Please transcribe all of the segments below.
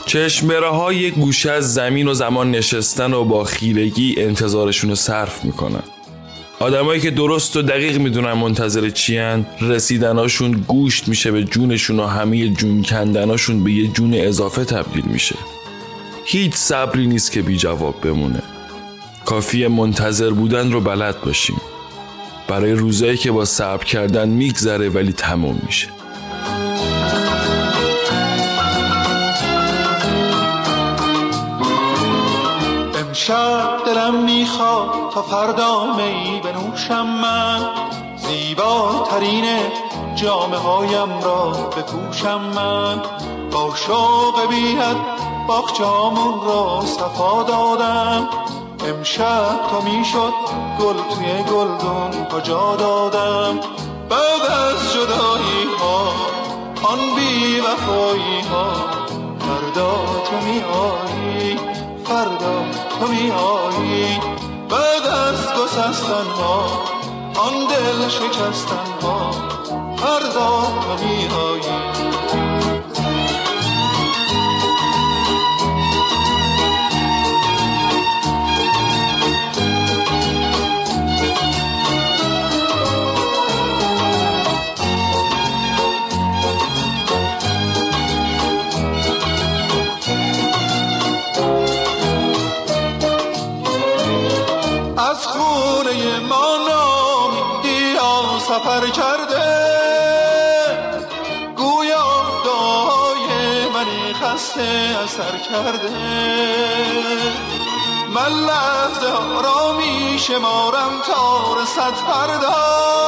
چشمه‌ره‌ها یک گوشه از زمین و زمان نشستن و با خیرگی انتظارشون رو صرف میکنن. آدمایی که درست و دقیق میدونن منتظر چیان، رسیدناشون گوشت میشه به جونشون و همه جون کندناشون به یه جون اضافه تبدیل میشه. هیچ صبری نیست که بی جواب بمونه. کافیه منتظر بودن رو بلد باشیم. برای روزایی که با صبر کردن میگذره ولی تموم میشه. امشب دلم میخواد تا فردا می بنوشم من، زیباترین جامه هایم را بپوشم من، با شوق بی‌حد باغچه‌هامون را صفا دادم. امشب تا میشد گل توی گلدون ها جا دادم. بعد از جدایی ها آن بی وفایی ها، فردا تو می آیی، فردا تو می آیی. بعد از گسستن ها آن دل شکستن ها، فردا تو می آیی. سفر کرده گویا دعای منی خسته اثر کرده. من لحظه ها را می شمارم تا رسد فردا،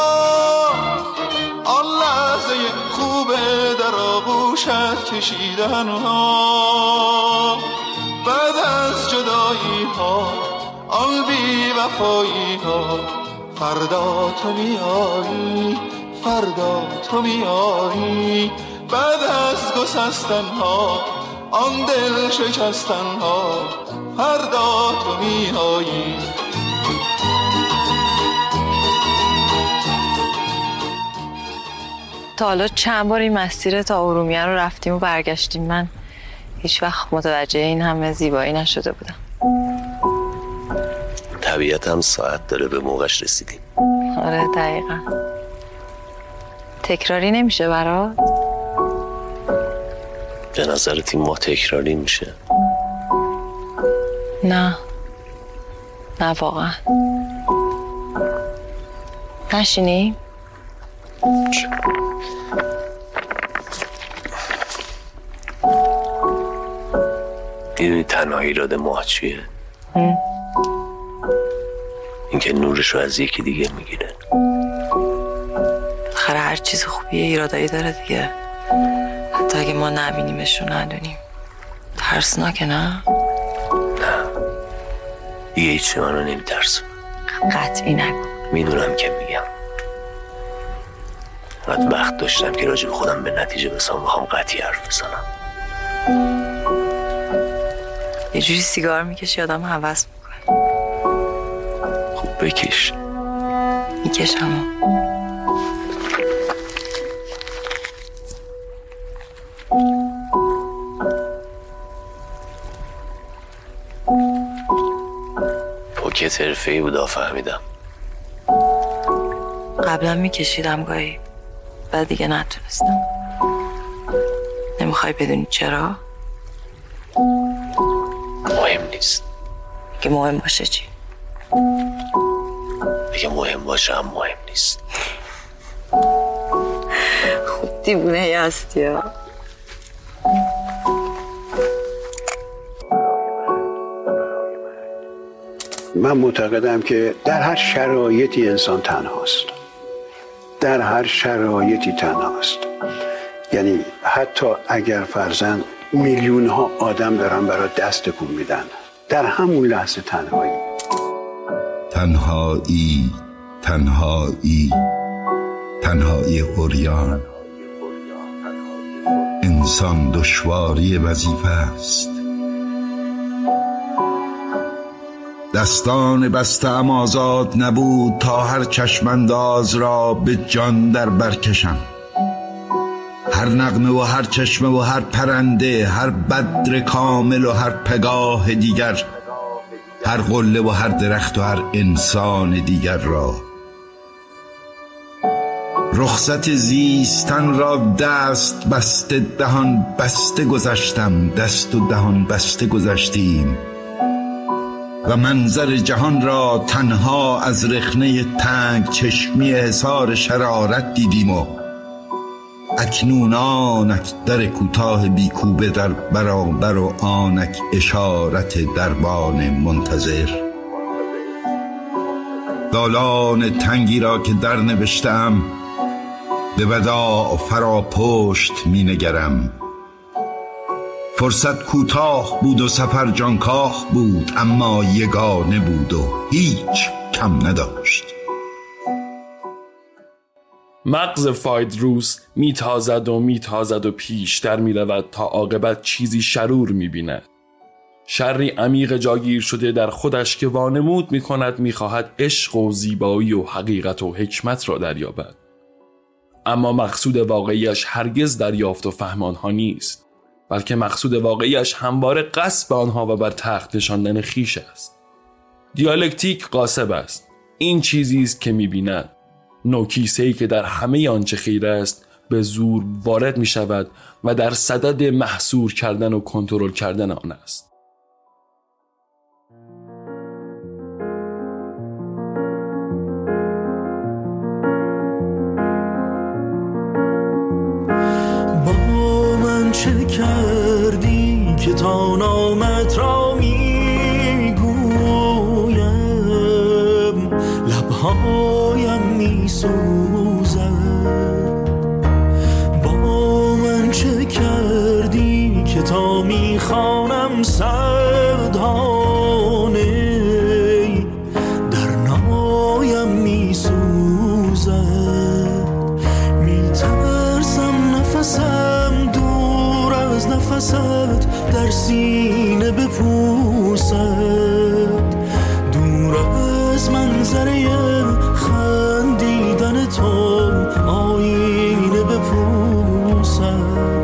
آن لحظه خوبه در آغوشت کشیدن ها. بعد از جدایی ها آن بی وفایی ها، فردا تو می آیی، فردا تو می آیی. بعد از گسستن ها آن دل شکستن ها، فردا تو می آیی. تا حالا چند بار این مسیر تا ارومیه رو رفتیم و برگشتیم. من هیچ وقت متوجه این همه زیبایی نشده بودم. طبیعت هم ساعت داره، به موقعش رسیدیم. آره دقیقا. تکراری نمیشه برات؟ به نظرت این ما تکراری میشه؟ نه واقعا. نشینی؟ میدونی تنها ایراد ما چیه؟ اینکه نورشو از یکی دیگه میگیره. آخر هر چیز خوبیه ایرادایی داره دیگه، حتی اگه ما نبینیمشون ندونیم. ترسناکه نه؟ نه دیگه هیچی منو نمیترسون. قطعی نگو. میدونم که میگم، فقط وقت داشتم که راجع به خودم به نتیجه برسم. بخوام قطعی حرف بزنم. یه جوری سیگار میکشی آدم هوس میکنه. خوب بکش. میکشم. پوکت حرفه‌ای بود، فهمیدم. قبلا میکشیدم گاهی، بعد دیگه نتونستم. نمیخوای بدونی چرا؟ مهم نیست. که مهم باشه چی؟ اگه مهم باشه هم مهم نیست. خود دیوونه هستی ها. من معتقدم که در هر شرایطی انسان تنهاست. در هر شرایطی تنهاست. یعنی حتی اگر فرضاً میلیون ها آدم دارن برای دست تکون میدن، در همون لحظه تنهایی. تنهایی عریان. انسان دشواری وظیفه است. دستان بسته‌ام آزاد نبود تا هر چشمانداز را به جان در برکشم. هر نغمه و هر چشمه و هر پرنده، هر بدر کامل و هر پگاه دیگر، هر قله و هر درخت و هر انسان دیگر را. رخصت زیستن را دست بسته دهان بسته گذشتم، دست و دهان بسته گذشتیم و منظر جهان را تنها از رخنه تنگ چشمی حصار شرارت دیدیم و اکنون آنک در کوتاه بیکوبه در برابر و آنک اشارت دربان منتظر. دالان تنگی را که در نوشتم به وداع فرا پشت می نگرم. فرصت کوتاه بود و سفر جانکاه بود، اما یگانه بود و هیچ کم نداشت. مغز فایدروس میتازد و پیشتر میرود تا عاقبت چیزی شرور میبیند. شری عمیق جاگیر شده در خودش که وانمود میکند میخواهد عشق و زیبایی و حقیقت و حکمت را دریابد، اما مقصود واقعیش هرگز دریافت و فهم آنها نیست، بلکه مقصود واقعیش همواره غصب آنها و بر تخت نشاندن خویش است. دیالکتیک غاصب است. این چیزی است که می‌بیند، نوکیسه‌ای که در همه آنچه خیر است به زور وارد می‌شود و در صدد محصور کردن و کنترل کردن آن است. چه کردی که تا نامت را میگویم، لبهایم میسوزد. با من چه کردی که تا میخوانم صدهانه در نایم میسوزد. میترسم نفسم از نفست در سینه بپوسد، دور از منظره خندیدن تو آینه بپوسد.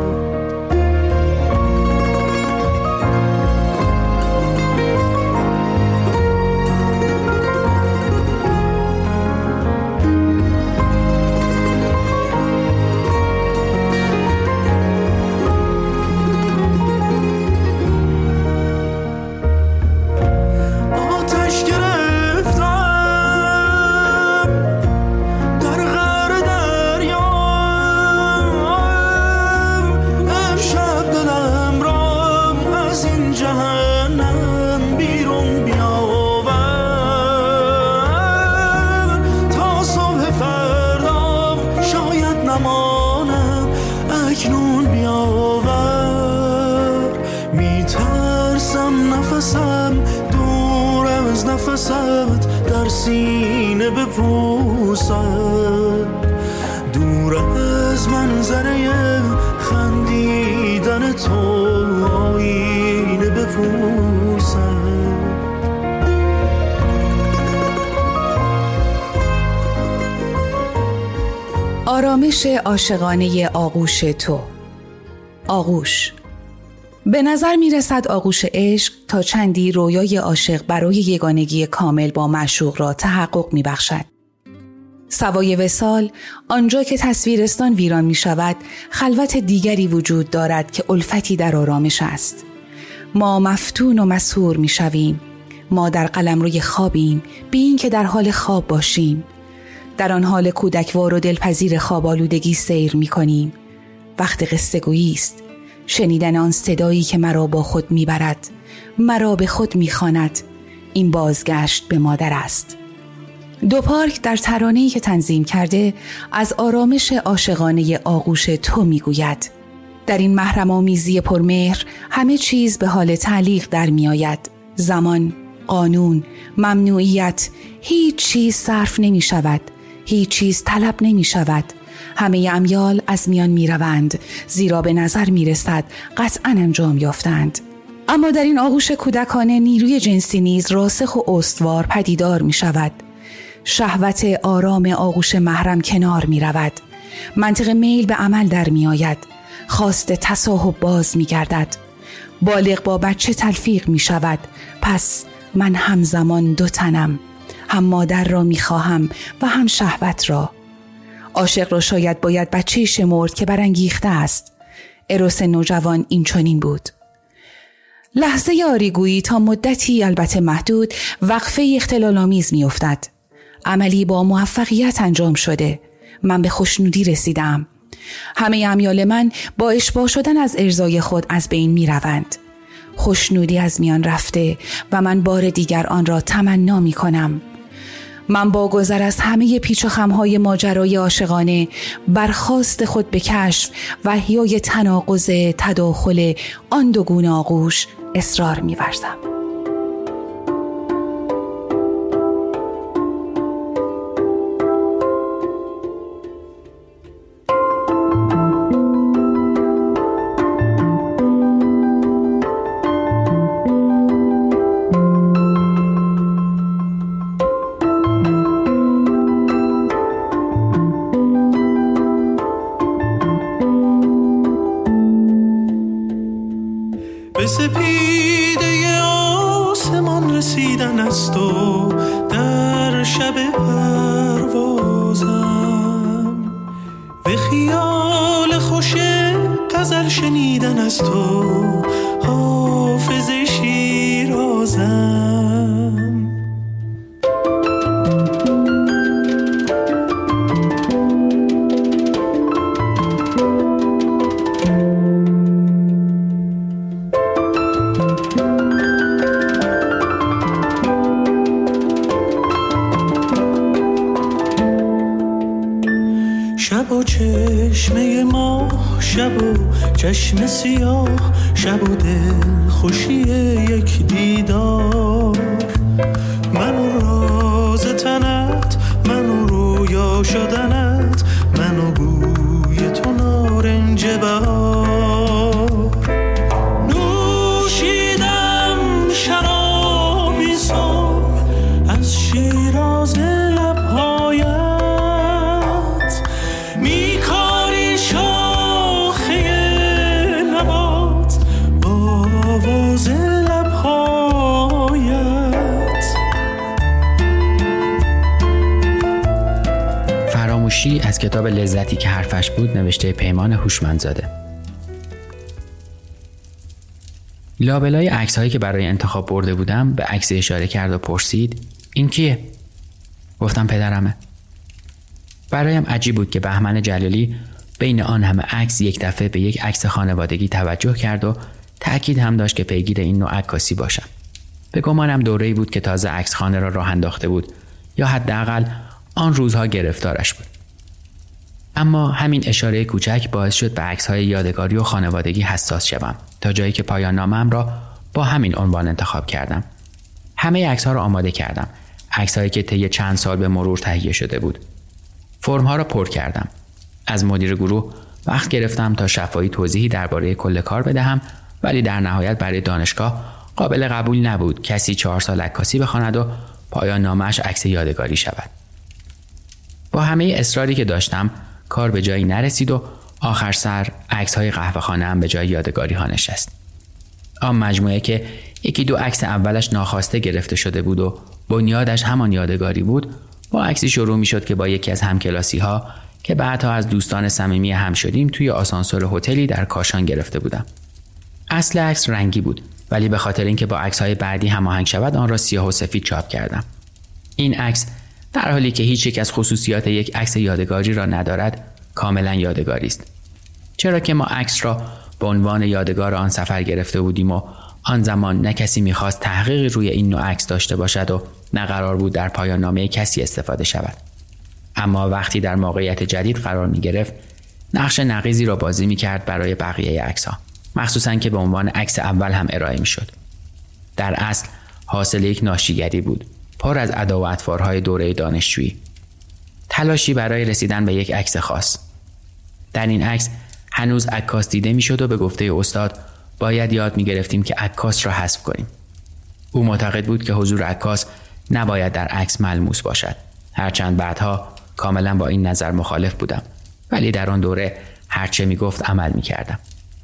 نفست در سینه بپوسد، دور از منظره خندیدن تو آینه بپوسد. آرامش عاشقانه آغوش تو. آغوش. به نظر می رسد آغوش عشق تا چندی رویای عاشق برای یگانگی کامل با معشوق را تحقق می بخشد. سوای وصال، آنجا که تصویرستان ویران می شود، خلوت دیگری وجود دارد که الفتی در آرامش است. ما مفتون و مسحور می شویم. ما در قلمروی خوابیم، بی این که در حال خواب باشیم. در آن حال کودکوار و دلپذیر خواب آلودگی سیر می کنیم. وقت قصه گویی است. شنیدن آن صدایی که مرا با خود میبرد، مرا به خود میخواند، این بازگشت به مادر است. دو پارک در ترانه‌ای که تنظیم کرده از آرامش عاشقانه آغوش تو میگوید. در این محرم‌آمیزی پرمهر همه چیز به حال تعلیق در میآید. زمان، قانون، ممنوعیت، هیچ چیز صرف نمی شود، هیچ چیز طلب نمی شود. همه امیال از میان می روند، زیرا به نظر می رسد قطعاً انجام یافتند. اما در این آغوش کودکانه نیروی جنسی نیز راسخ و استوار پدیدار می شود. شهوت آرام آغوش محرم کنار می رود. منطق میل به عمل در می آید. خواست تصاحب باز می گردد. بالغ با بچه تلفیق می شود. پس من همزمان دو تنم، هم مادر را می خواهم و هم شهوت را. عاشق را شاید باید بچه شمرد که برانگیخته است. اروس نوجوان این چنین بود. لحظه آریگویی تا مدتی البته محدود وقفه اختلال‌آمیز می افتد. عملی با موفقیت انجام شده. من به خوشنودی رسیدم. همه امیال من با اشباع شدن از ارضای خود از بین می روند. خوشنودی از میان رفته و من بار دیگر آن را تمنا می کنم. من با گذر از همه پیچ و خمهای ماجرای عاشقانه برخاست خود به کشف و احیای تناقض تداخل آن دو گونه آغوش اصرار می ورزم. به سپیده آسمان رسیدن است و در شب پروازم، به خیال خوش غزل شنیدن است و حافظ شیرازم. شب و چشمه ماه، شب و چشم سیاه، شب و دل خوشی یک دیدار، من و راز تنت، من و رویا شدنت، من و بوی تو نارنج بهار. نوشیدم شرابی صبح از شیراز لبهایت، میکاری شاخه نبات با آواز لبهایت. فراموشی از کتاب لذتی که حرفش بود، نوشته پیمان هوشمندزاده. لابلای عکس‌هایی که برای انتخاب برده بودم به عکس اشاره کرد و پرسید این کیه؟ گفتم پدرمه. برایم عجیب بود که بهمن جلالی بین آن همه عکس یک دفعه به یک عکس خانوادگی توجه کرد و تأکید هم داشت که پیگیر این نوع عکاسی باشم. به گمانم دوره‌ای بود که تازه عکس خانه را راه انداخته بود یا حداقل آن روزها گرفتارش بود. اما همین اشاره کوچک باعث شد به عکس‌های یادگاری و خانوادگی حساس شوم، تا جایی که پایان نامه‌ام را با همین عنوان انتخاب کردم. همه عکس‌ها را آماده کردم، عکس‌هایی که طی چند سال به مرور تهیه شده بود. فرم‌ها را پر کردم. از مدیر گروه وقت گرفتم تا شفاهی توضیحی درباره کل کار بدهم، ولی در نهایت برای دانشگاه قابل قبول نبود کسی 4 سال عکاسی بخواند و پایان نامه‌اش عکس یادگاری شود. با همه اصراری که داشتم کار به جایی نرسید و آخر سر عکس‌های قهوه‌خانه هم به جای یادگاری ها نشست. آن مجموعه که یکی دو عکس اولش ناخواسته گرفته شده بود و بنیادش همان یادگاری بود، با عکسی شروع می‌شد که با یکی از همکلاسی‌ها که بعدها از دوستان صمیمی هم شدیم توی آسانسور هتلی در کاشان گرفته بودم. اصل عکس رنگی بود، ولی به خاطر اینکه با عکس‌های بعدی هماهنگ شود آن را سیاه و سفید چاپ کردم. این عکس در حالی که هیچ یک از خصوصیات یک عکس یادگاری را ندارد، کاملا یادگاری است. چرا که ما عکس را به عنوان یادگار آن سفر گرفته بودیم و آن زمان نه کسی می‌خواست تحقیقی روی این نوع عکس داشته باشد و نه قرار بود در پایان نامه کسی استفاده شود. اما وقتی در موقعیت جدید قرار می‌گرفت، نقش نقیضی را بازی می‌کرد برای بقیه عکس‌ها، مخصوصاً که به عنوان عکس اول هم ارائه می‌شد. در اصل حاصل یک ناشیگری بود، پر از ادا و اطوارهای دوره دانشجویی. تلاشی برای رسیدن به یک عکس خاص. در این عکس هنوز عکاس دیده می‌شد و به گفته استاد باید یاد می‌گرفتیم که عکاس را حذف کنیم. او معتقد بود که حضور عکاس نباید در عکس ملموس باشد. هرچند بعدها کاملا با این نظر مخالف بودم، ولی در آن دوره هرچه میگفت عمل میکردم.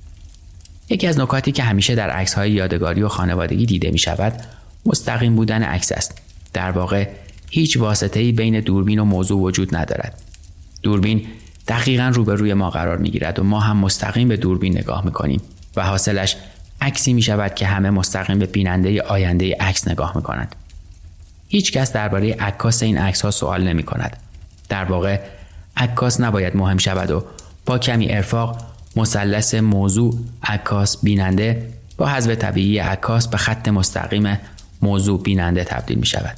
یکی از نکاتی که همیشه در عکس‌های یادگاری و خانوادگی دیده میشود مستقیم بودن عکس است. در واقع هیچ واسطه‌ای بین دوربین و موضوع وجود ندارد. دوربین دقیقاً روبروی ما قرار میگیرد و ما هم مستقیم به دوربین نگاه میکنیم و حاصلش عکسی میشود که همه مستقیم به بیننده آینده عکس نگاه میکنند. هیچ کس درباره عکاس این عکس‌ها سوال نمی‌کند. در واقع عکاس نباید مهم شود و با کمی ارفاق مثلث موضوع عکاس بیننده با حذف طبیعی عکاس به خط مستقیم موضوع بیننده تبدیل می‌شود.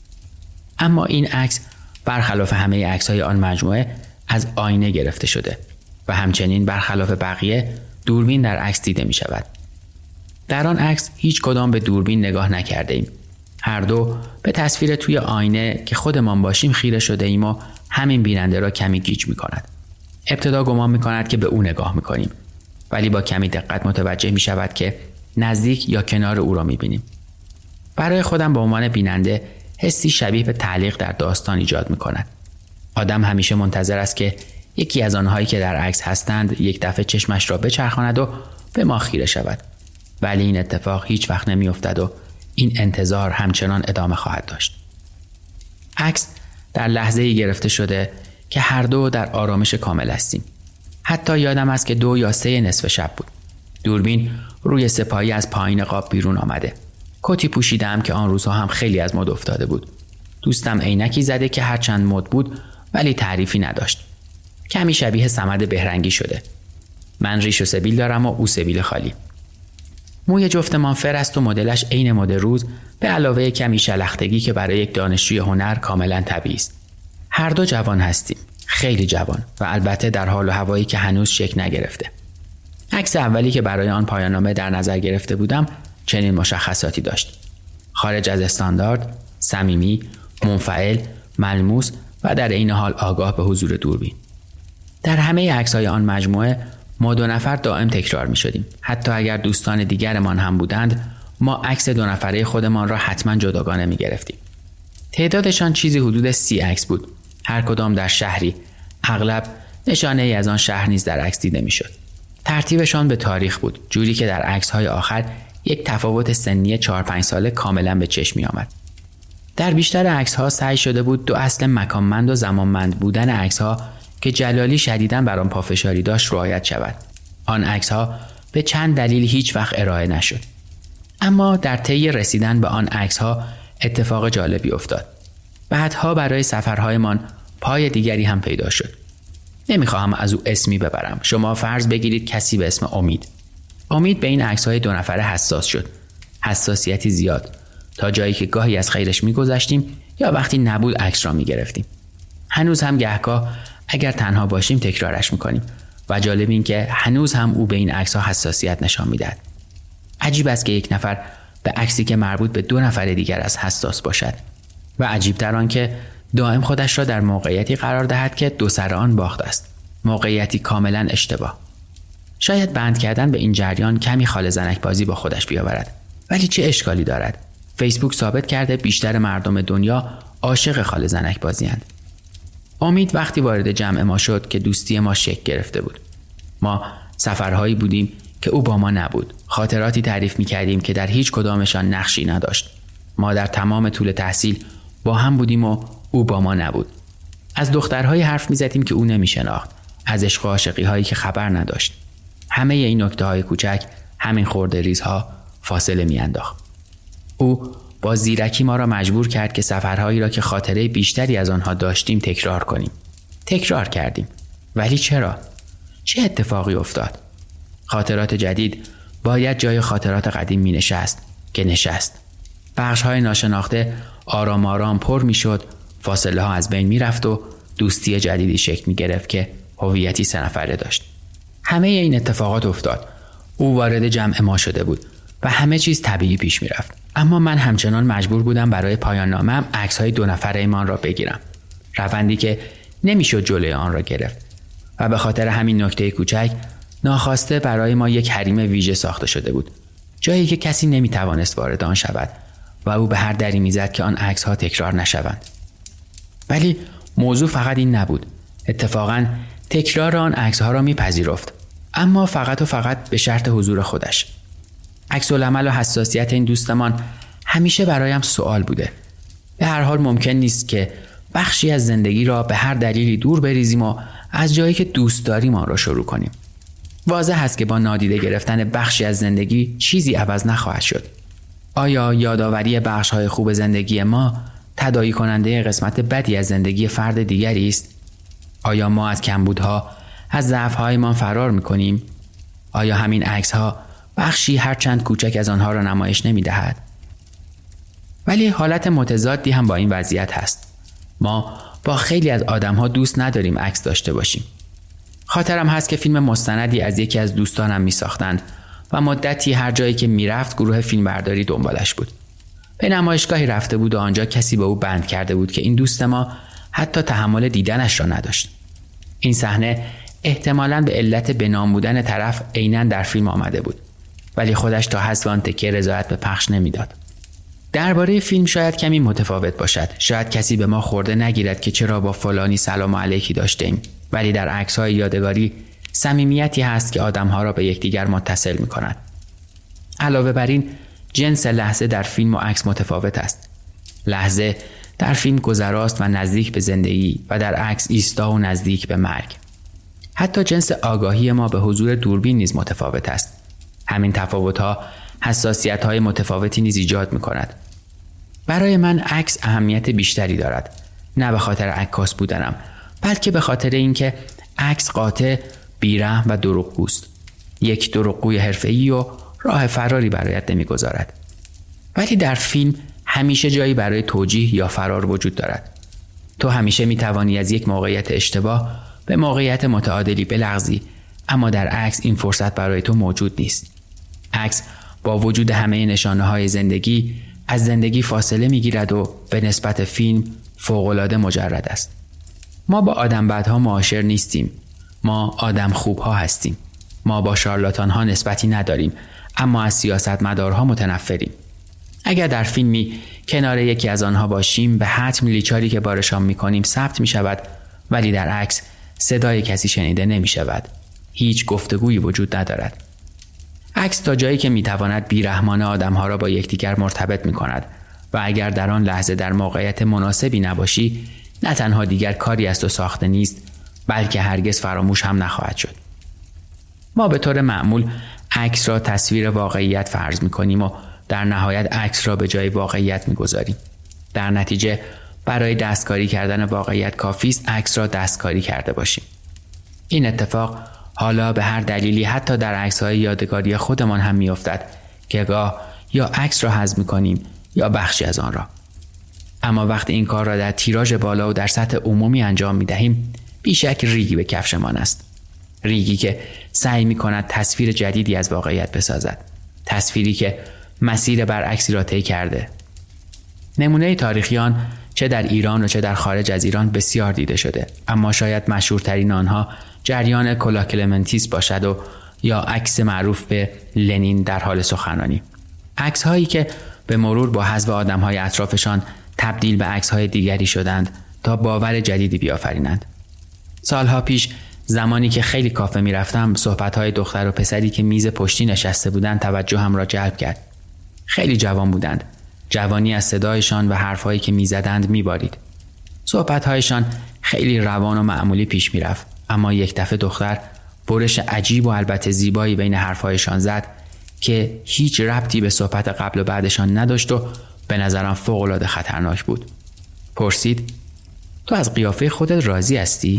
اما این عکس برخلاف همه عکس‌های آن مجموعه از آینه گرفته شده و همچنین برخلاف بقیه دوربین در عکس دیده می‌شود. در آن عکس هیچ کدام به دوربین نگاه نکرده ایم. هر دو به تصویر توی آینه که خودمان باشیم خیره شده ایم و همین بیننده را کمی گیج می‌کند. ابتدا گمان می‌کند که به او نگاه می‌کنیم، ولی با کمی دقت متوجه می‌شود که نزدیک یا کنار او را می‌بینیم. برای خودم به عنوان بیننده حسی شبیه به تعلیق در داستان ایجاد می‌کند. آدم همیشه منتظر است که یکی از آنهایی که در عکس هستند یک دفعه چشمش را بچرخاند و به ما خیره شود. ولی این اتفاق هیچ وقت نمی‌افتد و این انتظار همچنان ادامه خواهد داشت. عکس در لحظه‌ای گرفته شده که هر دو در آرامش کامل هستیم. حتی یادم است که 2 یا 3 نصف شب بود. دوربین روی سپایی از پایین قاب بیرون آمده. کتی پوشیدم که آن روزها هم خیلی از مد افتاده بود. دوستم عینکی زده که هرچند مد بود ولی تعریفی نداشت. کمی شبیه صمد بهرنگی شده. من ریش و سبیل دارم و او سبیل خالی. موی جفتمان فر است و مدلش عین مد روز به علاوه کمی شلختگی که برای یک دانشجوی هنر کاملا طبیعی است. هر دو جوان هستیم، خیلی جوان و البته در حال و هوایی که هنوز شکل نگرفته. عکس اولی که برای آن پایان‌نامه در نظر گرفته بودم چنین مشخصاتی داشت: خارج از استاندارد، صمیمی، منفعل، ملموس و در عین حال آگاه به حضور دوربین. در همه عکس‌های آن مجموعه ما 2 نفر دائم تکرار می شدیم. حتی اگر دوستان دیگرمان هم بودند، ما عکس 2 نفره خودمان را حتما جداگانه می گرفتیم. تعدادشان چیزی حدود 30 عکس بود. هر کدام در شهری. اغلب نشانه ای از آن شهر نیز در عکس دیده می شد. ترتیبشان به تاریخ بود، جوری که در عکس‌های آخر یک تفاوت سنی 4-5 ساله کاملا به چشم می آمد. در بیشتر عکس‌ها سعی شده بود 2 اصل مکانمند و زمانمند بودن عکس‌ها که جلالی شدیداً بر آن پافشاری داشت رعایت شود. آن عکس‌ها به چند دلیل هیچ وقت ارائه نشد. اما در طی رسیدن به آن عکس‌ها اتفاق جالبی افتاد. بعدها برای سفرهایمان پای دیگری هم پیدا شد. نمیخواهم از او اسمی ببرم. شما فرض بگیرید کسی به اسم امید به این عکس‌های 2 نفره حساس شد. حساسیتی زیاد، تا جایی که گاهی از خیرش می‌گذشتیم یا وقتی نبود عکس را می‌گرفتیم. هنوز هم گهگاه اگر تنها باشیم تکرارش می‌کنیم و جالب این که هنوز هم او به این عکس‌ها حساسیت نشان می‌دهد. عجیب است که یک نفر به عکسی که مربوط به 2 نفر دیگر است حساس باشد و عجیب‌تر آن که دائم خودش را در موقعیتی قرار دهد که 2 سر آن باخت است. موقعیتی کاملا اشتباه. شاید بند کردن به این جریان کمی خال زنک بازی با خودش بیاورد، ولی چه اشکالی دارد؟ فیسبوک ثابت کرده بیشتر مردم دنیا عاشق خال زنک بازی‌اند. امید وقتی وارد جمع ما شد که دوستی ما شکل گرفته بود. ما سفرهایی بودیم که او با ما نبود. خاطراتی تعریف می‌کردیم که در هیچ کدامشان نقشی نداشت. ما در تمام طول تحصیل با هم بودیم و او با ما نبود. از دخترهای حرف می‌زدیم که او نمی‌شناخت، از عشق و عاشقی‌هایی که خبر نداشت. همه این نکته‌های کوچک، همین خرده‌ریزها فاصله می‌انداخت. او با زیرکی ما را مجبور کرد که سفرهایی را که خاطره بیشتری از آنها داشتیم تکرار کنیم. تکرار کردیم. ولی چرا؟ چه اتفاقی افتاد؟ خاطرات جدید باید جای خاطرات قدیم می نشست که نشست. بخش‌های ناشناخته آرام آرام پر می شد، فاصله ها از بین می رفت و دوستی جدیدی شکل می گرفت که هویتی 3 نفره داشت. همه این اتفاقات افتاد. او وارد جمع ما شده بود و همه چیز طبیعی پیش می رفت. اما من همچنان مجبور بودم برای پایان نامه‌ام عکس‌های 2 نفره ایمان را بگیرم. روندی که نمیشد جلوی آن را گرفت و به خاطر همین نکته کوچک ناخواسته برای ما یک حریم ویژه ساخته شده بود. جایی که کسی نمیتوانست وارد آن شود و او به هر دری میزد که آن عکس‌ها تکرار نشوند. ولی موضوع فقط این نبود. اتفاقاً تکرار آن عکس‌ها را می‌پذیرفت، اما فقط و فقط به شرط حضور خودش. عکس‌العمل و حساسیت این دوستمان همیشه برایم سوال بوده. به هر حال ممکن نیست که بخشی از زندگی را به هر دلیلی دور بریزیم و از جایی که دوست داریم آن را شروع کنیم. واضح است که با نادیده گرفتن بخشی از زندگی چیزی عوض نخواهد شد. آیا یادآوری بخش‌های خوب زندگی ما تداعی کننده قسمت بدی از زندگی فرد دیگری است؟ آیا ما از کمبودها، از ضعف‌هایمان فرار می‌کنیم؟ آیا همین عکس‌ها بخشی هرچند کوچک از آنها را نمایش نمی‌دهد؟ ولی حالت متضادی هم با این وضعیت هست. ما با خیلی از آدم‌ها دوست نداریم عکس داشته باشیم. خاطرم هست که فیلم مستندی از یکی از دوستانم می‌ساختند و مدتی هر جایی که میرفت گروه فیلمبرداری دنبالش بود. به نمایشگاهی رفته بود و آنجا کسی به او بند کرده بود که این دوست ما حتی تحمل دیدنش را نداشت. این صحنه احتمالاً به علت بنام بودن طرف عیناً در فیلم آمده بود، ولی خودش تا حذف آن تکه رضایت به پخش نمیداد. درباره فیلم شاید کمی متفاوت باشد. شاید کسی به ما خورده نگیرد که چرا با فلانی سلام علیکی داشتیم، ولی در عکس‌های یادگاری صمیمیتی هست که آدم‌ها را به یکدیگر متصل می‌کند. علاوه بر این، جنس لحظه در فیلم و عکس متفاوت است. لحظه در فیلم گذراست و نزدیک به زندگی و در عکس ایستا و نزدیک به مرگ. حتی جنس آگاهی ما به حضور دوربین نیز متفاوت است. همین تفاوت‌ها حساسیت‌های متفاوتی نیز ایجاد می‌کند. برای من عکس اهمیت بیشتری دارد، نه به خاطر عکاس بودنم، بلکه به خاطر اینکه عکس قاطع، بی‌رحم و دروغگوست. یک دروغگوی حرفه‌ای و راه فراری برایت نمی‌گذارد. ولی در فیلم همیشه جایی برای توجیه یا فرار وجود دارد. تو همیشه می‌توانی از یک موقعیت اشتباه به موقعیت متعادلی بلغزی، اما در عکس این فرصت برای تو موجود نیست. عکس با وجود همه نشانه‌های زندگی از زندگی فاصله می‌گیرد و به نسبت فیلم فوق‌العاده مجرد است. ما با آدم بدها معاشر نیستیم. ما آدم خوبها هستیم. ما با شارلاتان‌ها نسبتی نداریم، اما از سیاستمدارها متنفریم. اگر در فیلمی کنار یکی از آنها باشیم، به حتم لیچاری که بارشان می‌کنیم ثبت می‌شود، ولی در عکس صدای کسی شنیده نمی‌شود. هیچ گفتگویی وجود ندارد. عکس تا جایی که می‌تواند بی‌رحمانه آدم‌ها را با یکدیگر مرتبط می‌کند و اگر در آن لحظه در موقعیت مناسبی نباشی، نه تنها دیگر کاری از تو ساخته نیست، بلکه هرگز فراموش هم نخواهد شد. ما به طور معمول عکس را تصویر واقعیت فرض می‌کنیم و در نهایت عکس را به جای واقعیت می‌گذاریم. در نتیجه برای دستکاری کردن واقعیت کافی است عکس را دستکاری کرده باشیم. این اتفاق حالا به هر دلیلی حتی در عکس‌های یادگاری خودمان هم می‌افتد که گاه یا عکس را حذف می‌کنیم یا بخشی از آن را. اما وقتی این کار را در تیراژ بالا و در سطح عمومی انجام می‌دهیم، بیشک ریگی به کفشمان است. ریگی که سعی می‌کند تصویر جدیدی از واقعیت بسازد. تصویری که مسیر برعکسی را طی کرده. نمونه تاریخیان چه در ایران و چه در خارج از ایران بسیار دیده شده، اما شاید مشهورترین آنها جریان کلاه کلمنتیس باشد و یا عکس معروف به لنین در حال سخنرانی. عکس هایی که به مرور با حذف آدم‌های اطرافشان تبدیل به عکس‌های دیگری شدند تا باور جدیدی بیافرینند. سالها پیش زمانی که خیلی کافه می‌رفتم، صحبت‌های دختر و پسری که میز پشتی نشسته بودند توجهم را جلب کرد. خیلی جوان بودند. جوانی از صدایشان و حرفایی که می‌زدند می‌بارید. صحبت‌هایشان خیلی روان و معمولی پیش می‌رفت، اما یک دفعه دختر برش عجیب و البته زیبایی بین حرف‌هایشان زد که هیچ ربطی به صحبت قبل و بعدشان نداشت و به نظرم فوق‌العاده خطرناک بود. پرسید: تو از قیافه خودت راضی هستی؟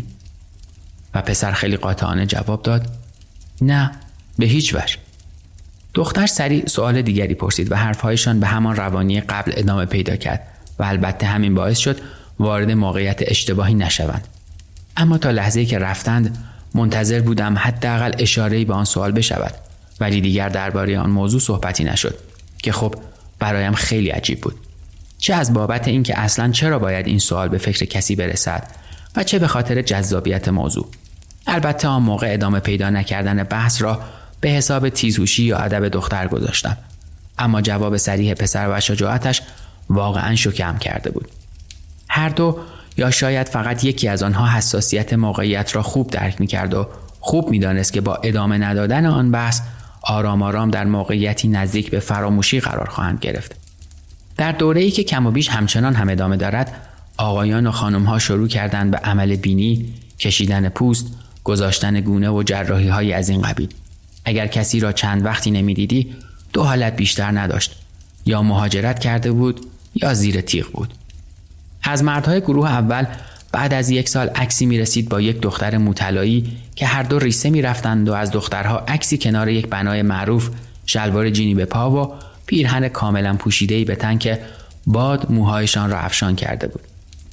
و پسر خیلی قاطعانه جواب داد: نه، به هیچ وجه. دختر سریع سوال دیگری پرسید و حرفهایشان به همان روانی قبل ادامه پیدا کرد و البته همین باعث شد وارد موقعیت اشتباهی نشوند. اما تا لحظه‌ای که رفتند منتظر بودم حداقل اشاره‌ای به آن سوال بشود، ولی دیگر درباره آن موضوع صحبتی نشد که خب برایم خیلی عجیب بود. چه از بابت اینکه اصلاً چرا باید این سوال به فکر کسی برسد و چه به خاطر جذابیت موضوع. البته آن موقع ادامه پیدا نکردن بحث را به حساب تیزهوشی یا ادب دختر گذاشتم، اما جواب صریح پسر و شجاعتش واقعاً شوکه‌ام کرده بود. هر دو یا شاید فقط یکی از آنها حساسیت موقعیت را خوب درک می‌کرد و خوب می‌دانست که با ادامه ندادن آن بحث آرام آرام در موقعیتی نزدیک به فراموشی قرار خواهند گرفت. در دوره‌ای که کم و بیش همچنان هم ادامه دارد، آقایان و خانم‌ها شروع کردند به عمل بینی، کشیدن پوست، گذاشتن گونه و جراحی‌های از این قبیل. اگر کسی را چند وقتی نمی‌دیدی، دو حالت بیشتر نداشت: یا مهاجرت کرده بود یا زیر تیغ بود. از مردهای گروه اول بعد از 1 سال عکسی می‌رسید با یک دختر موطلایی که هر دو ریسه می‌رفتند و از دخترها عکسی کنار یک بنای معروف، شلوار جینی به پا و پیرهن کاملا پوشیده‌ای به تن که باد موهایشان را افشان کرده بود.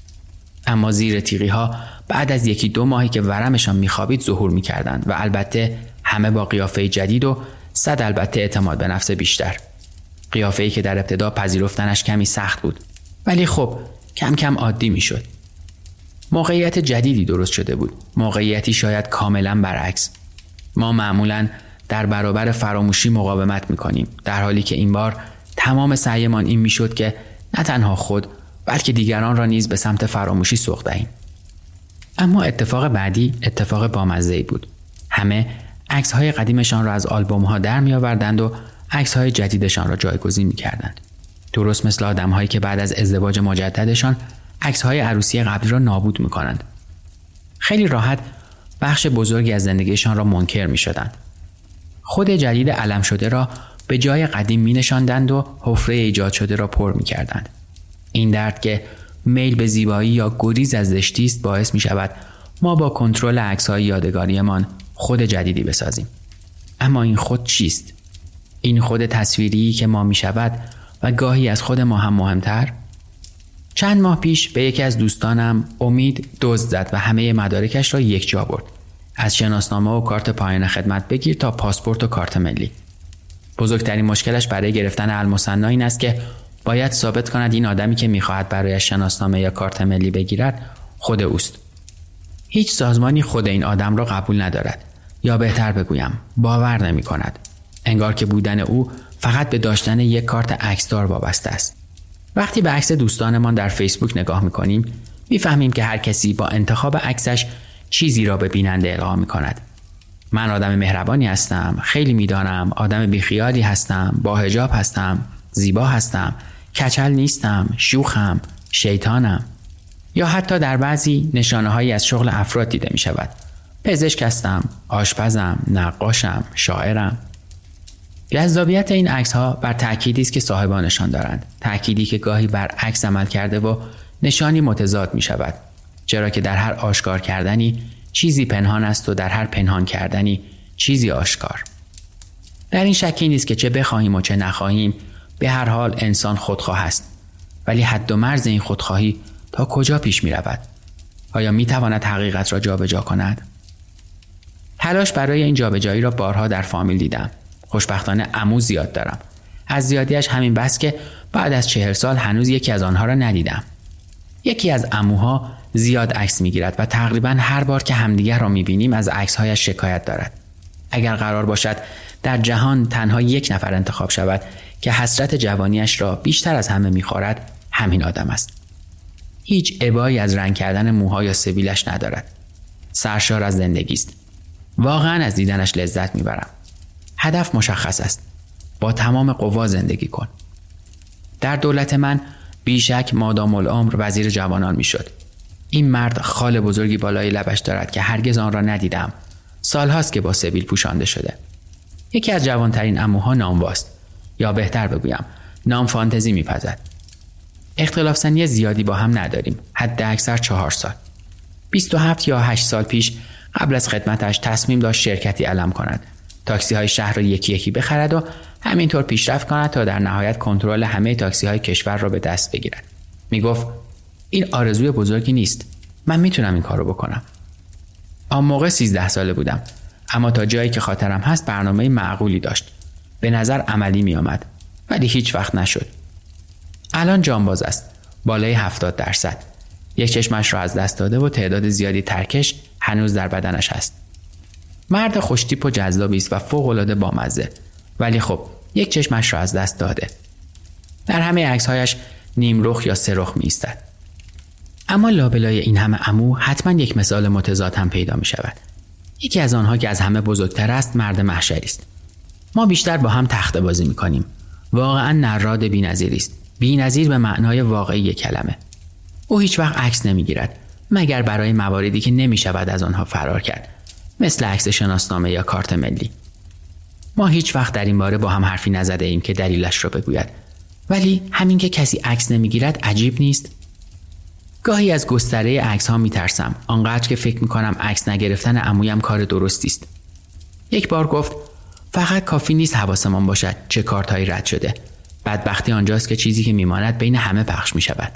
اما زیر تیغی‌ها بعد از 1-2 ماهی که ورمشان می‌خوابید ظهور می‌کردند و البته همه با قیافه جدید و صد البته اعتماد به نفس بیشتر. قیافه‌ای که در ابتدا پذیرفتنش کمی سخت بود، ولی خب کم کم عادی می‌شد. موقعیت جدیدی درست شده بود، موقعیتی شاید کاملا برعکس. ما معمولاً در برابر فراموشی مقاومت می‌کنیم، در حالی که این بار تمام سعیمان این می‌شد که نه تنها خود بلکه دیگران را نیز به سمت فراموشی سوق دهیم. اما اتفاق بعدی اتفاق بامزه‌ای بود. همه عکس‌های قدیمشان را از آلبوم‌ها در می‌آوردند و عکس‌های جدیدشان را جایگزین می‌کردند. درست مثل آدم‌هایی که بعد از ازدواج مجددشان عکس‌های عروسی قبلی را نابود می‌کنند. خیلی راحت بخش بزرگی از زندگیشان را منکر می‌شدند. خود جدید علم شده را به جای قدیم می‌نشاندند و حفره ایجاد شده را پر می‌کردند. این درد که میل به زیبایی یا گریز از زشتی است باعث می‌شود ما با کنترل عکس‌های یادگاریمان خود جدیدی بسازیم. اما این خود چیست؟ این خود تصویری که ما می‌شود و گاهی از خود ما هم مهمتر؟ چند ماه پیش به یکی از دوستانم امید دزد زد و همه مدارکش را یک جا برد. از شناسنامه و کارت پایان خدمت بگیر تا پاسپورت و کارت ملی. بزرگترین مشکلش برای گرفتن المثنا این است که باید ثابت کند این آدمی که می‌خواهد برای شناسنامه یا کارت ملی بگیرد خود اوست. هیچ سازمانی خود این آدم را قبول ندارد، یا بهتر بگویم باور نمی‌کند. انگار که بودن او فقط به داشتن یک کارت عکسدار وابسته است. وقتی به عکس دوستانمان در فیسبوک نگاه می‌کنیم، می‌فهمیم که هر کسی با انتخاب عکسش چیزی را به بیننده القا می‌کند. من آدم مهربانی هستم، خیلی می‌دانم، آدم بیخیالی هستم، با حجاب هستم، زیبا هستم، کچل نیستم، شوخم، شیطانم. یا حتی در بعضی نشانه‌هایی از شغل افراد دیده می‌شود. پزشک هستم، آشپزم، نقاشم، شاعرم. جذابیت این عکس‌ها بر تأکیدی است که صاحبانشان دارند، تأکیدی که گاهی بر عکس عمل کرده و نشانی متضاد می‌شود، چرا که در هر آشکار کردنی چیزی پنهان است و در هر پنهان کردنی چیزی آشکار. در این شکی نیست که چه بخواهیم و چه نخواهیم، به هر حال انسان خودخواه است. ولی حد و مرز این خودخواهی تا کجا پیش می‌رود؟ آیا می‌تواند حقیقت را جابجا کند؟ تلاش برای این جابجایی را بارها در فامیل دیدم. خوشبختانه عمو زیاد دارم. از زیادیش همین بس که بعد از 40 سال هنوز یکی از آنها را ندیدم. یکی از عموها زیاد عکس می‌گیرد و تقریباً هر بار که همدیگر را می‌بینیم از عکس‌هایش شکایت دارد. اگر قرار باشد در جهان تنها یک نفر انتخاب شود که حسرت جوانیش را بیشتر از همه می‌خورد، همین آدم است. هیچ ابایی از رنگ کردن موها یا سبیلش ندارد. سرشار از زندگی است. واقعاً از دیدنش لذت می‌برم. هدف مشخص است. با تمام قوا زندگی کن. در دولت من بیشک مادام العمر وزیر جوانان میشد. این مرد خال بزرگی بالای لبش دارد که هرگز آن را ندیدم. سالهاست که با سبیل پوشانده شده. یکی از جوانترین عموها نامواست، یا بهتر بگویم نام فانتزی میپزد. اختلاف سنی زیادی با هم نداریم، حد اکثر 4 سال. 27 یا 8 سال پیش قبل از خدمتش تصمیم داشت شرکتی علم کند، تاکسی های شهر را یکی یکی بخرد و همینطور پیشرفت کند تا در نهایت کنترل همه تاکسی های کشور را به دست بگیرد. می گفت این آرزوی بزرگی نیست، من میتونم این کار رو بکنم. آن موقع 13 ساله بودم، اما تا جایی که خاطرم هست برنامه معقولی داشت. به نظر عملی می آمد، ولی هیچ وقت نشد. الان جانباز است، بالای 70%. یک چشمش را از دست داده و تعداد زیادی ترکش هنوز در بدنش هست. مرد خوشتیپ و جذابی است و فوق‌العاده بامزه، ولی خب یک چشمش را از دست داده. در همه عکس‌هایش نیم رخ یا سه رخ می‌ایستد. اما لابلای این همه عمو حتما یک مثال متضاد هم پیدا می شود. یکی از آنها که از همه بزرگتر است مرد محشری است. ما بیشتر با هم تخته بازی می کنیم. واقعا نراد بی‌نظیری است. بی‌نظیر به معنای واقعی کلمه. او هیچ وقت عکس نمیگیرد مگر برای مواردی که نمی شود از آنها فرار کرد، مثل عکس شناسنامه یا کارت ملی. ما هیچ وقت در این باره با هم حرفی نزده ایم که دلیلش را بگوید، ولی همین که کسی عکس نمیگیرد عجیب نیست. گاهی از گستره عکس ها میترسم، آنقدر که فکر میکنم عکس نگرفتن عمویم کار درستی است. یک بار گفت فقط کافی نیست حواسمان باشد چه کارتایی رد شده. بدبختی آنجاست که چیزی که میماند بین همه پخش میشود.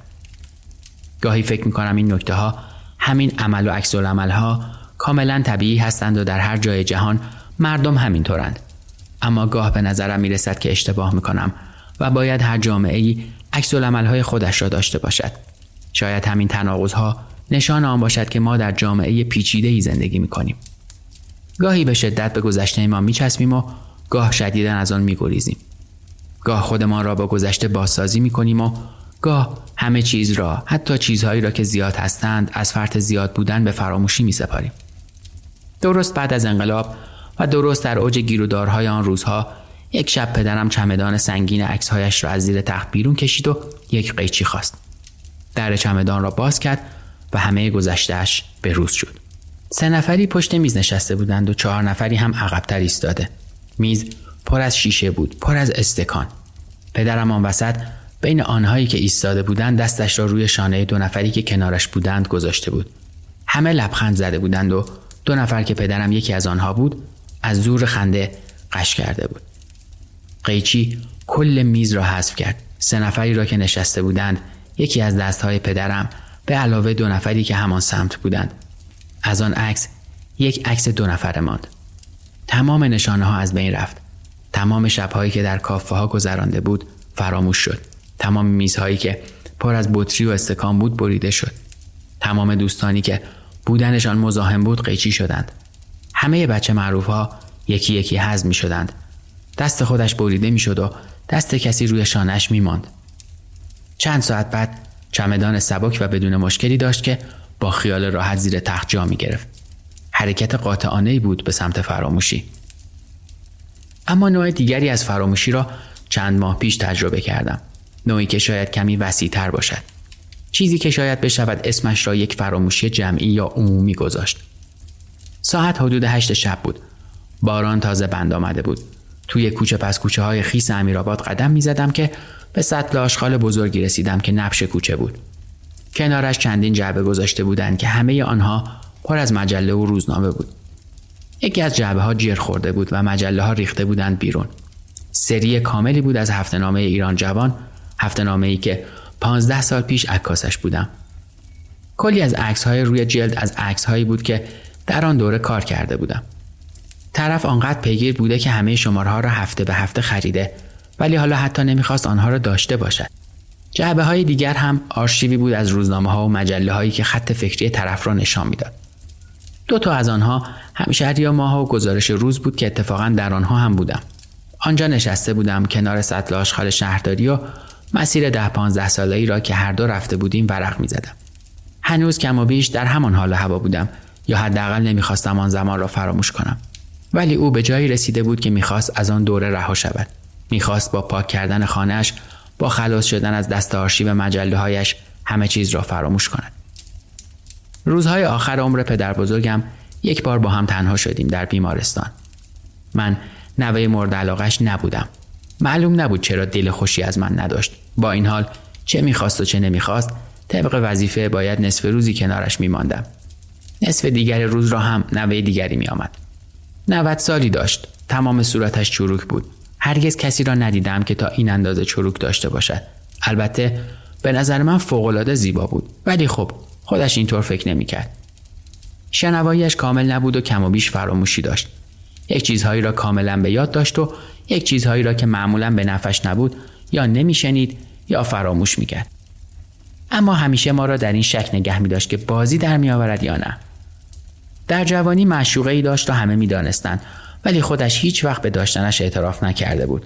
گاهی فکر میکنم این نکته ها، همین عمل و عکس العمل ها کاملا طبیعی هستند و در هر جای جهان مردم همینطورند. اما گاه به نظرم میرسد که اشتباه میکنم و باید هر جامعه‌ای عکس العمل های خودش را داشته باشد. شاید همین تناقض‌ها نشان آن باشد که ما در جامعه پیچیده‌ای زندگی میکنیم. گاهی به شدت به گذشته ما میچسبیم و گاه شدیداً از آن میگریزیم. گاه خودمان را با گذشته بازسازی میکنیم و گاه همه چیز را، حتی چیزهایی را که زیاد هستند، از فرط زیاد بودن به فراموشی میسپاریم. درست بعد از انقلاب و درست در اوج گیرودارهای آن روزها، یک شب پدرم چمدان سنگین عکس‌هایش را از زیر تخت بیرون کشید و یک قیچی خواست. در چمدان را باز کرد و همه گذشته‌اش به روز شد. 3 نفری پشت میز نشسته بودند و 4 نفری هم عقب‌تر ایستاده. میز پر از شیشه بود، پر از استکان. پدرم آن وسط بین آنهایی که ایستاده بودند دستش را روی شانه 2 نفری که کنارش بودند گذاشته بود. همه لبخند زده بودند و 2 نفر که پدرم یکی از آنها بود از زور خنده غش کرده بود. قیچی کل میز را حذف کرد. 3 نفری را که نشسته بودند، یکی از دستهای پدرم به علاوه 2 نفری که همان سمت بودند. از آن عکس یک عکس 2 نفره ماند. تمام نشانه ها از بین رفت. تمام شب‌هایی که در کافه ها گذرانده بود فراموش شد. تمام میزهایی که پر از بطری و استکان بود بریده شد. تمام دوستانی که بودنشان مزاحم بود قیچی شدند. همه بچه معروف‌ها یکی یکی حذف می‌شدند. دست خودش بریده می‌شد و دست کسی روی شانه‌اش می‌ماند. چند ساعت بعد چمدان سبک و بدون مشکلی داشت که با خیال راحت زیر تخت جا می‌گرفت. حرکت قاطعانه‌ای بود به سمت فراموشی. اما نوع دیگری از فراموشی را چند ماه پیش تجربه کردم. نوعی که شاید کمی وسیع‌تر باشد. چیزی که شاید بشود اسمش را یک فراموشی جمعی یا عمومی گذاشت. ساعت حدود 8 شب بود. باران تازه بند آمده بود. توی کوچه پس کوچه های خیس امیرآباد قدم می زدم که به سطل آشغال بزرگی رسیدم که نبش کوچه بود. کنارش چندین جعبه گذاشته بودند که همه آنها پر از مجله و روزنامه بود. یکی از جعبه ها جر خورده بود و مجله ها ریخته بودند بیرون. سری کاملی بود از هفته‌نامه ایران جوان، هفته‌نامه‌ای که 15 سال پیش عکاسش بودم. کلی از عکس‌های روی جلد از عکس‌هایی بود که در آن دوره کار کرده بودم. طرف آنقدر پیگیر بوده که همه شماره‌ها را هفته به هفته خریده، ولی حالا حتی نمی‌خواست آنها را داشته باشد. جعبه‌های دیگر هم آرشیوی بود از روزنامه‌ها و مجله‌هایی که خط فکری طرف را نشان می‌داد. 2 تا از آنها همشهری ماه و گزارش روز بود که اتفاقاً در آنها هم بودم. آنجا نشسته بودم کنار سطل آشغال شهرداری و مسیر 10-15 ساله‌ای را که هر دو رفته بودیم ورق می‌زدم. هنوز کم و بیش در همان حال هوا بودم، یا حداقل نمی‌خواستم آن زمان را فراموش کنم. ولی او به جایی رسیده بود که می‌خواست از آن دوره رها شود. می‌خواست با پاک کردن خانه‌اش، با خلاص شدن از دست آرشیو مجله‌هایش همه چیز را فراموش کند. روزهای آخر عمر پدر بزرگم یک بار با هم تنها شدیم در بیمارستان. من نوه مورد علاقش نبودم. معلوم نبود چرا دل خوشی از من نداشت. با این حال چه می‌خواست و چه نمی‌خواست، طبق وظیفه باید نصف روزی کنارش می‌ماندم. نصف دیگر روز را هم نوه دیگری می‌آمد. 90 سالی داشت. تمام صورتش چروک بود. هرگز کسی را ندیدم که تا این اندازه چروک داشته باشد. البته به نظر من فوق‌العاده زیبا بود، ولی خب خودش اینطور فکر نمی‌کرد. شنواییش کامل نبود و کم و بیش فراموشی داشت. یک چیزهایی را کاملا به یاد داشت و یک چیزهایی را که معمولا به نفعش نبود یا نمیشنید یا فراموش میکرد. اما همیشه ما را در این شک نگه می‌داشت که بازی در میآورد یا نه. در جوانی معشوقه‌ای داشت و همه می‌دانستند، ولی خودش هیچ وقت به داشتنش اعتراف نکرده بود.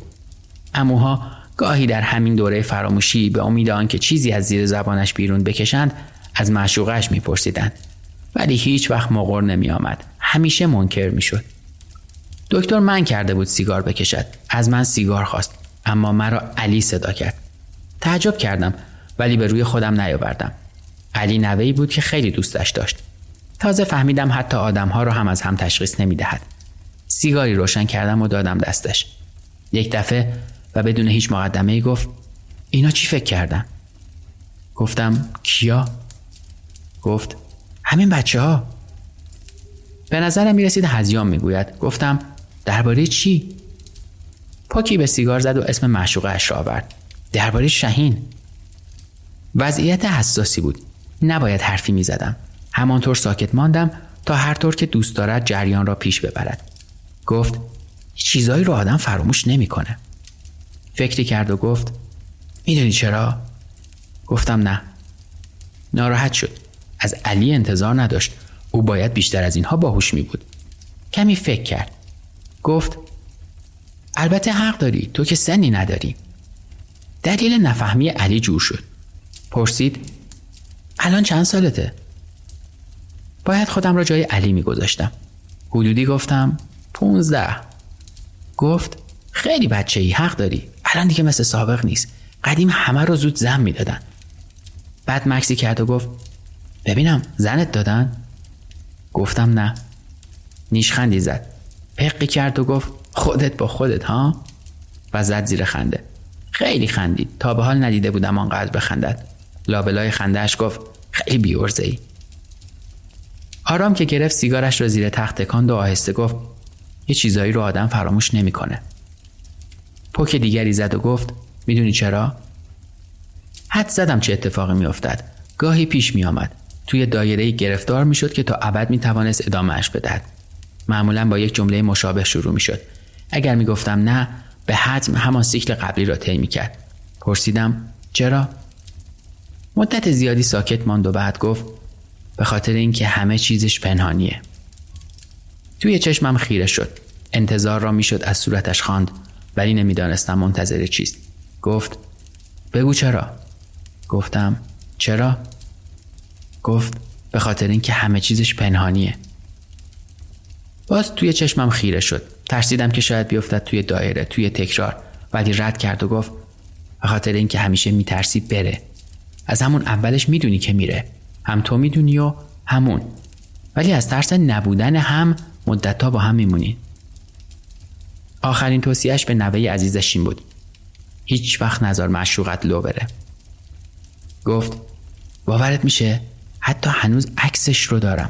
عموها گاهی در همین دوره فراموشی به امید آنکه چیزی از زیر زبانش بیرون بکشند از معشوقش میپرسیدند، ولی هیچ وقت مقر نمی آمد. همیشه منکر میشد. دکتر من کرده بود سیگار بکشد. از من سیگار خواست، اما مرا علی صدا کرد. تعجب کردم ولی به روی خودم نیاوردم. علی نوه‌ای بود که خیلی دوستش داشت. تازه فهمیدم حتی آدم‌ها را هم از هم تشخیص نمی‌دهد. سیگاری روشن کردم و دادم دستش. یک دفعه و بدون هیچ مقدمه‌ای گفت اینا چی فکر کردن؟ گفتم کیا؟ گفت همین بچه‌ها. به نظرم میرسید هذیان میگوید. گفتم درباره چی؟ پاکی به سیگار زد و اسم معشوقه اش را آورد. درباره شهین. وضعیت حساسی بود. نباید حرفی میزدم. همانطور ساکت ماندم تا هر طور که دوست دارد جریان را پیش ببرد. گفت چیزایی رو آدم فراموش نمیکنه. فکری کرد و گفت میدونی چرا؟ گفتم نه. ناراحت شد. از علی انتظار نداشت. او باید بیشتر از اینها باهوش می بود. کمی فکر کرد. گفت البته حق داری، تو که سنی نداری. دلیل نفهمی علی جور شد. پرسید الان چند سالته؟ باید خودم را جای علی می گذاشتم. حدودی گفتم 15. گفت خیلی بچه‌ای، حق داری. الان دیگه مثل سابق نیست. قدیم همه رو زود زن می دادن. بعد مکسی کرد و گفت ببینم زنت دادن؟ گفتم نه. نیشخندی زد. پقی کرد و گفت خودت با خودت ها؟ و زد زیر خنده. خیلی خندید. تا به حال ندیده بودم آنقدر بخندد. لابلای خندهش گفت خیلی بی‌عرضه‌ای. آرام که گرفت سیگارش را زیر تخت تکاند و آهسته گفت یه چیزایی رو آدم فراموش نمی‌کنه. پک دیگری زد و گفت میدونی چرا؟ حد زدم چه اتفاقی میافتد. گاهی پیش میآمد. توی دایره‌ای گرفتار میشد که تا ابد میتوانست ادامه‌اش بدهد. معمولاً با یک جمله مشابه شروع میشد. اگر میگفتم نه، به حتم همان سیکل قبلی را طی میکرد. پرسیدم چرا؟ مدت زیادی ساکت ماند و بعد گفت به خاطر اینکه همه چیزش پنهانیه. توی چشمم خیره شد. انتظار را میشد از صورتش خواند، ولی نمیدانستم منتظر چیست. گفت بگو چرا؟ گفتم چرا؟ گفت به خاطر اینکه همه چیزش پنهانیه. باز توی چشمم خیره شد. ترسیدم که شاید بیفتد توی دایره، توی تکرار، ولی رد کرد و گفت به خاطر اینکه همیشه میترسی بره. از همون اولش میدونی که میره. هم تو میدونی و همون. ولی از ترس نبودن هم مدت‌ها با هم میمونی. آخرین توصیه‌اش به نوه عزیزش این بود. هیچ وقت نذار معشوقت لو بره. گفت باورت میشه حتی هنوز عکسش رو دارم.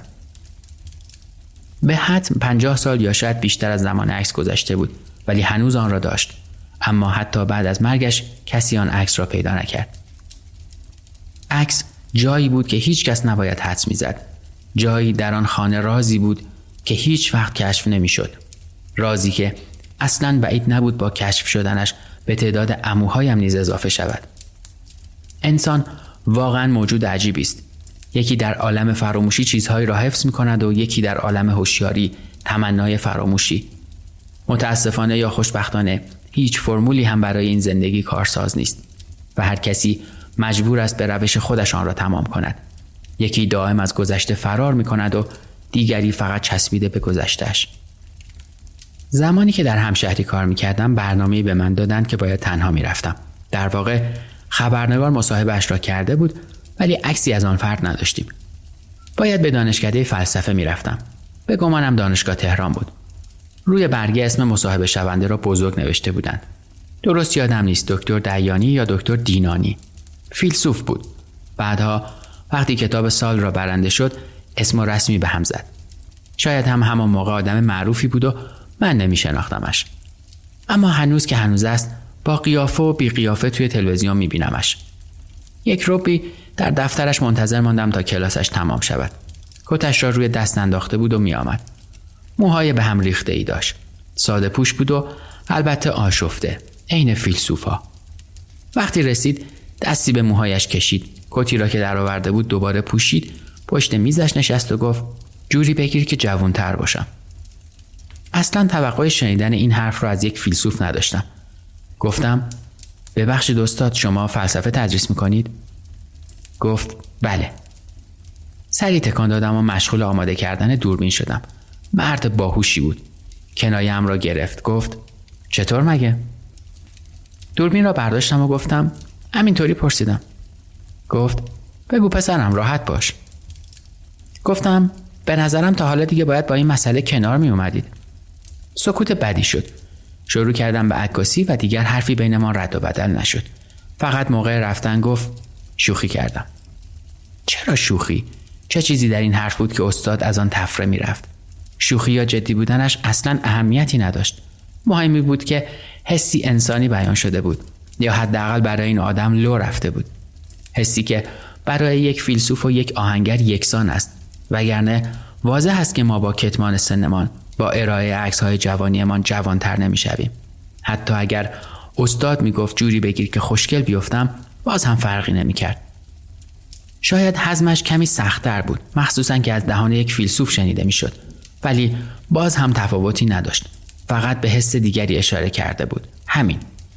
به حتم 50 سال یا شاید بیشتر از زمان عکس گذشته بود، ولی هنوز آن را داشت. اما حتی بعد از مرگش کسی آن عکس را پیدا نکرد. عکس جایی بود که هیچ کس نباید حدس میزد. جایی در آن خانه رازی بود که هیچ وقت کشف نمیشد. رازی که اصلاً بعید نبود با کشف شدنش به تعداد عموهایم نیز اضافه شود. انسان واقعاً موجود عجیبی است. یکی در عالم فراموشی چیزهایی را حفظ می‌کند و یکی در عالم هوشیاری تمنای فراموشی. متاسفانه یا خوشبختانه هیچ فرمولی هم برای این زندگی کارساز نیست و هر کسی مجبور است به روش خودش آن را تمام کند. یکی دائم از گذشته فرار می‌کند و دیگری فقط چسبیده به گذشته‌اش. زمانی که در همشهری کار می‌کردم برنامه‌ای به من دادند که باید تنها می‌رفتم. در واقع خبرنگار مصاحبه‌اش را کرده بود، ولی عکسی از آن فرد نداشتیم. باید به دانشکده فلسفه می‌رفتم. به گمانم دانشگاه تهران بود. روی برگه اسم مصاحبه شونده را بزرگ نوشته بودند. درست یادم نیست دکتر دیانی یا دکتر دینانی. فیلسوف بود. بعدها وقتی کتاب سال را برنده شد اسم و رسمی به هم زد. شاید هم همان موقع آدم معروفی بود و من نمی‌شناختمش. اما هنوز که هنوز است با قیافه و بی قیافه توی تلویزیون می‌بینمش. یک ربی در دفترش منتظر ماندم تا کلاسش تمام شود. کتش را روی دست انداخته بود و می آمد. موهای به هم ریخته ای داشت. ساده پوش بود و البته آشفته. عین فیلسوفا. وقتی رسید دستی به موهایش کشید. کتی را که در آورده بود دوباره پوشید. پشت میزش نشست و گفت جوری بگیر که جوان‌تر باشم. اصلا توقع شنیدن این حرف را از یک فیلسوف نداشتم. گفتم ببخشید استاد، شما فلسفه تدریس میکنید؟ گفت بله. سری تکان دادم و مشغول آماده کردن دوربین شدم. مرد باهوشی بود. کنایه‌ام را گرفت. گفت چطور مگه؟ دوربین را برداشتم و گفتم همینطوری پرسیدم. گفت بگو پسرم، راحت باش. گفتم به نظرم تا حالا دیگه باید با این مسئله کنار می اومدید. سکوت بدی شد. شروع کردم به عکاسی و دیگر حرفی بین ما رد و بدل نشد. فقط موقع رفتن گفت شوخی کردم. چرا شوخی؟ چه چیزی در این حرف بود که استاد از آن تفره می رفت؟ شوخی یا جدی بودنش اصلاً اهمیتی نداشت. مهمی بود که حسی انسانی بیان شده بود، یا حداقل برای این آدم لو رفته بود. حسی که برای یک فیلسوف و یک آهنگر یکسان است، وگرنه واضح است که ما با کتمان سنمان، با ارائه عکس‌های جوانیمان جوانتر نمی‌شویم. حتی اگر استاد میگفت جوری بگیر که خوشگل بیفتم، باز هم فرقی نمی‌کرد. شاید هضمش کمی سخت‌تر بود، مخصوصاً که از دهان یک فیلسوف شنیده می‌شد، ولی باز هم تفاوتی نداشت. فقط به حس دیگری اشاره کرده بود. همین.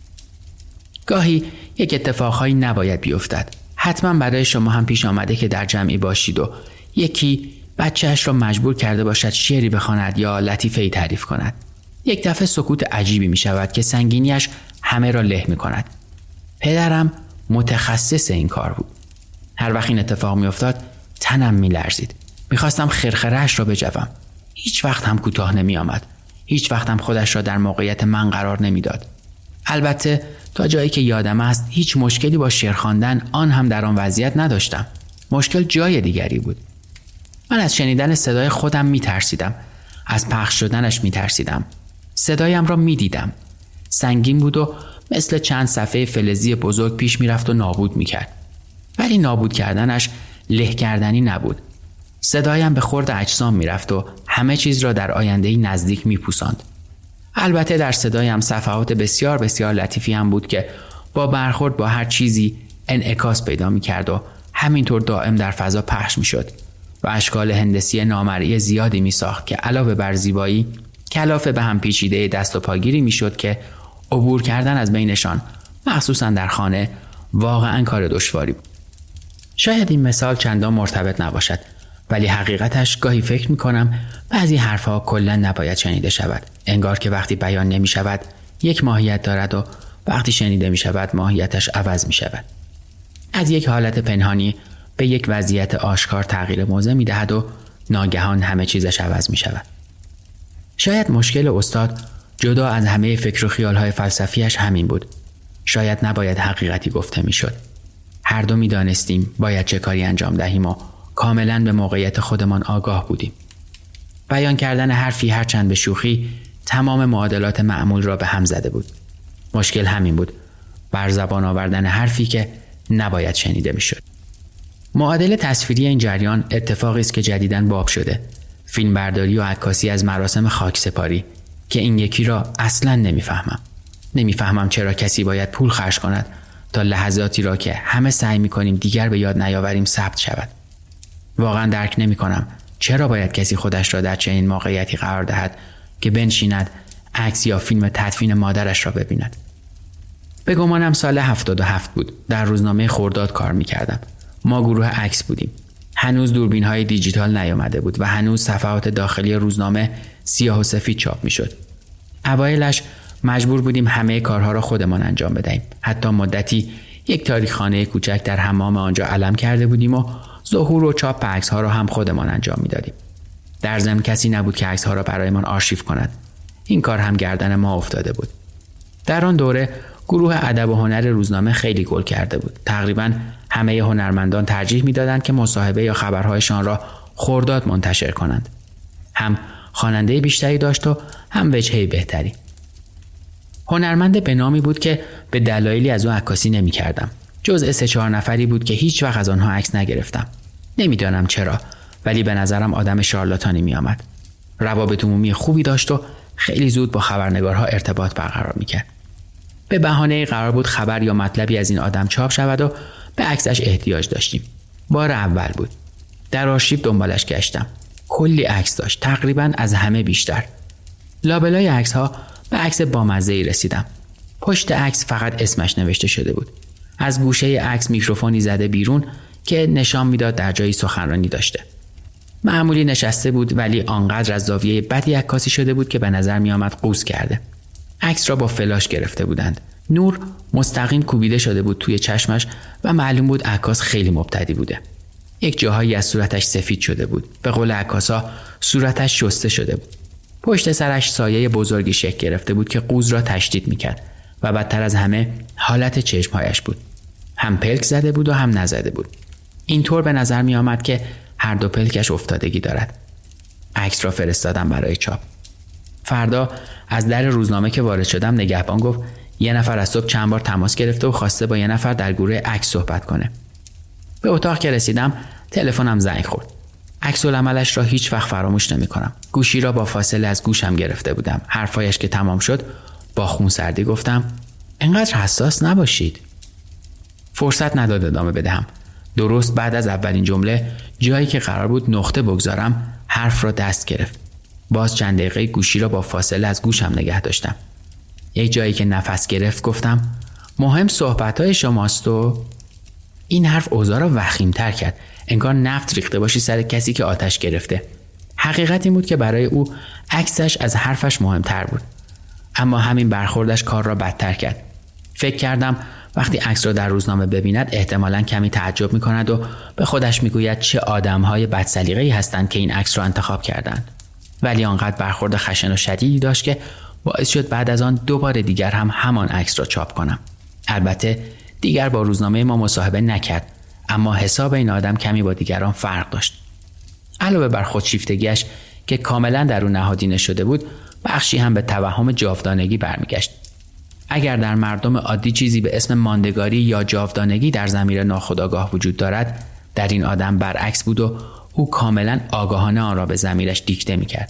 گاهی یک اتفاقهایی نباید بیفتد. حتما برای شما هم پیش آمده که در جمعی باشید و یکی بچه‌اش را مجبور کرده باشد شعری بخواند یا لطیفه‌ای تعریف کند. یک دفعه سکوت عجیبی می شود که سنگینیش همه را له می کند. پدرم متخصص این کار بود. هر وقت این اتفاق می افتاد تنم می لرزید. می خواستم خرخره‌اش را بجوم. هیچ وقت هم کوتاه نمی آمد. هیچ وقت هم خودش را در موقعیت من قرار نمی داد. البته تا جایی که یادم است هیچ مشکلی با شعر خواندن آن هم در آن وضعیت نداشتم. مشکل جای دیگری بود. من از شنیدن صدای خودم می ترسیدم. از پخش شدنش می ترسیدم. صدایم را می دیدم. سنگین بود و مثل چند صفحه فلزی بزرگ پیش می رفت و نابود می کرد. ولی نابود کردنش له کردنی نبود. صدایم به خورد اجسام می رفت و همه چیز را در آینده‌ای نزدیک می پوساند. البته در صدایم صفحات بسیار بسیار لطیفی هم بود که با برخورد با هر چیزی انعکاس پیدا می کرد و همینطور دائم در فضا پخش می شد و اشکال هندسی نامرئی زیادی می ساخت که علاوه بر زیبایی کلافه به هم پیچیده دست و پاگیری می شد که عبور کردن از بینشان مخصوصا در خانه واقعا کار دشواری بود. شاید این مثال چندان مرتبط نباشد، ولی حقیقتش گاهی فکر می کنم بعضی حرفها کلا نباید شنیده شود. انگار که وقتی بیان نمی شود یک ماهیت دارد و وقتی شنیده می شود ماهیتش عوض می شود. از یک حالت پنهانی به یک وضعیت آشکار تغییر موضع می دهد و ناگهان همه چیزش عوض می شود. شاید مشکل استاد جدا از همه فکر و خیالهای فلسفیش همین بود. شاید نباید حقیقتی گفته می شد. هر دو می دانستیم باید چه کاری انجام دهیم و کاملا به موقعیت خودمان آگاه بودیم. بیان کردن حرفی هرچند به شوخی تمام معادلات معمول را به هم زده بود. مشکل همین بود، بر زبان آوردن حرفی که نباید شنیده می شد. معادله تصویری این جریان اتفاقی است که جدیداً باب شده. فیلم برداری و عکاسی از مراسم خاکسپاری که این یکی را اصلاً نمیفهمم چرا کسی باید پول خرج کند تا لحظاتی را که همه سعی می‌کنیم دیگر به یاد نیاوریم ثبت شود. واقعاً درک نمی‌کنم چرا باید کسی خودش را در چنین موقعیتی قرار دهد که بنشیند عکس یا فیلم تدفین مادرش را ببیند. به گمانم سال 77 بود. در روزنامه خرداد کار می‌کردم. ما گروه عکس بودیم. هنوز دوربین‌های دیجیتال نیامده بود و هنوز صفحات داخلی روزنامه سیاه و سفید چاپ می‌شد. اوایلش مجبور بودیم همه کارها را خودمان انجام بدهیم. حتی مدتی یک تاریخخانه کوچک در حمام آنجا علم کرده بودیم و ظهور و چاپ عکس‌ها را هم خودمان انجام می‌دادیم. در ضمن کسی نبود که عکس‌ها را برایمان آرشیو کند. این کار هم گردن ما افتاده بود. در آن دوره گروه ادب و هنر روزنامه خیلی گل کرده بود. تقریباً همه هنرمندان ترجیح می‌دادند که مصاحبه یا خبرهایشان را خرداد منتشر کنند. هم خواننده بیشتری داشت و هم وجهه بهتری. هنرمند به نامی بود که به دلایلی از او عکاسی نمی‌کردم. جزء 3-4 نفری بود که هیچ وقت از آنها عکس نگرفتم. نمیدانم چرا، ولی به نظرم آدم شارلاتانی می‌آمد. روابط عمومی خوبی داشت و خیلی زود با خبرنگارها ارتباط برقرار می‌کرد. به بهانه قرار بود خبر یا مطلبی از این آدم چاپ شود و به عکسش احتیاج داشتیم. بار اول بود. در آرشیو دنبالش گشتم. کلی عکس داشت، تقریباً از همه بیشتر. لابلای عکس‌ها به عکس بامزه‌ای رسیدم. پشت عکس فقط اسمش نوشته شده بود. از گوشه عکس میکروفونی زده بیرون که نشان میداد در جایی سخنرانی داشته. معمولی نشسته بود ولی آنقدر از زاویه بدی عکاسی شده بود که به نظر می آمد قوز کرده. عکس را با فلاش گرفته بودند. نور مستقیم کوبیده شده بود توی چشمش و معلوم بود عکاس خیلی مبتدی بوده. یک جاهایی از صورتش سفید شده بود. به قول عکاسا صورتش شسته شده بود. پشت سرش سایه بزرگی شکل گرفته بود که قوز را تشدید میکرد و بدتر از همه حالت چشمهایش بود. هم پلک زده بود و هم نزده بود. اینطور به نظر می آمد که هر دو پلکش افتادگی دارد. عکس را فرستادم برای چاپ. فردا از در روزنامه که وارد شدم نگهبان گفت یه نفر از صبح چند بار تماس گرفته و خواسته با یه نفر در گروه عکس صحبت کنه. به اتاق که رسیدم تلفنم زنگ خورد. عکس العملش را هیچ وقت فراموش نمی‌کنم. گوشی را با فاصله از گوشم گرفته بودم. حرفایش که تمام شد با خونسردی گفتم اینقدر حساس نباشید. فرصت نداد ادامه بدهم. درست بعد از اولین جمله جایی که قرار بود نقطه بگذارم حرف را دست گرفت. باز چند دقیقه گوشی را با فاصله از گوشم نگه داشتم. یک جایی که نفس گرفت گفتم مهم صحبت‌های شماست و این حرف اوضاع را وخیم‌تر کرد. انگار نفت ریخته باشی سر کسی که آتش گرفته. حقیقت این بود که برای او عکسش از حرفش مهمتر بود. اما همین برخوردش کار را بدتر کرد. فکر کردم وقتی عکس را در روزنامه ببیند احتمالاً کمی تعجب می‌کند و به خودش می‌گوید چه آدم‌های بدسلیقه‌ای هستند که این عکس را انتخاب کردند. ولی آنقدر برخورد خشن و شدیدی داشت که باعث شد بعد از آن دوباره دیگر هم همان عکس را چاپ کنم. البته دیگر با روزنامه ما مصاحبه نکرد، اما حساب این آدم کمی با دیگران فرق داشت. علاوه بر خودشیفتگیش که کاملا در او نهادینه شده بود، بخشی هم به توهم جاودانگی برمیگشت. اگر در مردم عادی چیزی به اسم ماندگاری یا جاودانگی در ضمیر ناخودآگاه وجود دارد، در این آدم برعکس بود و او کاملا آگاهانه آن را به ضمیرش دیکته می‌کرد.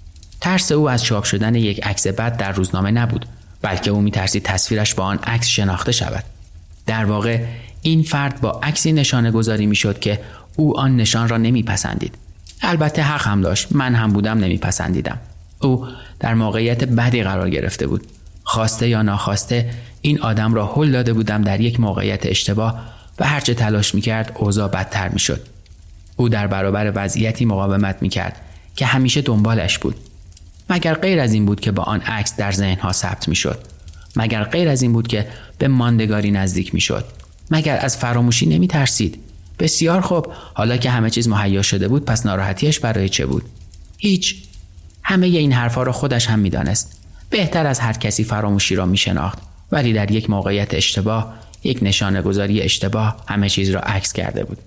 ترس او از چاپ شدن یک عکس بد در روزنامه نبود، بلکه او می‌ترسید تصویرش با آن عکس شناخته شود. در واقع این فرد با عکسی نشانه گذاری می‌شد که او آن نشان را نمی‌پسندید. البته حق هم داشت، من هم بودم نمی‌پسندیدم. او در موقعیت بدی قرار گرفته بود. خواسته یا ناخواسته این آدم را هل داده بودم در یک موقعیت اشتباه و هرچه تلاش می‌کرد اوضاع بدتر می‌شد. او در برابر وضعیتی مقاومت می‌کرد که همیشه دنبالش بود. مگر غیر از این بود که با آن عکس در ذهن‌ها ثبت می‌شد؟ مگر غیر از این بود که به ماندگاری نزدیک می‌شد؟ مگر از فراموشی نمی‌ترسید؟ بسیار خوب، حالا که همه چیز مهیا شده بود پس ناراحتیش برای چه بود؟ هیچ. همه این حرفا را خودش هم می‌دانست. بهتر از هر کسی فراموشی را می‌شناخت، ولی در یک موقعیت اشتباه، یک نشانه گذاری اشتباه همه چیز را عکس کرده بود.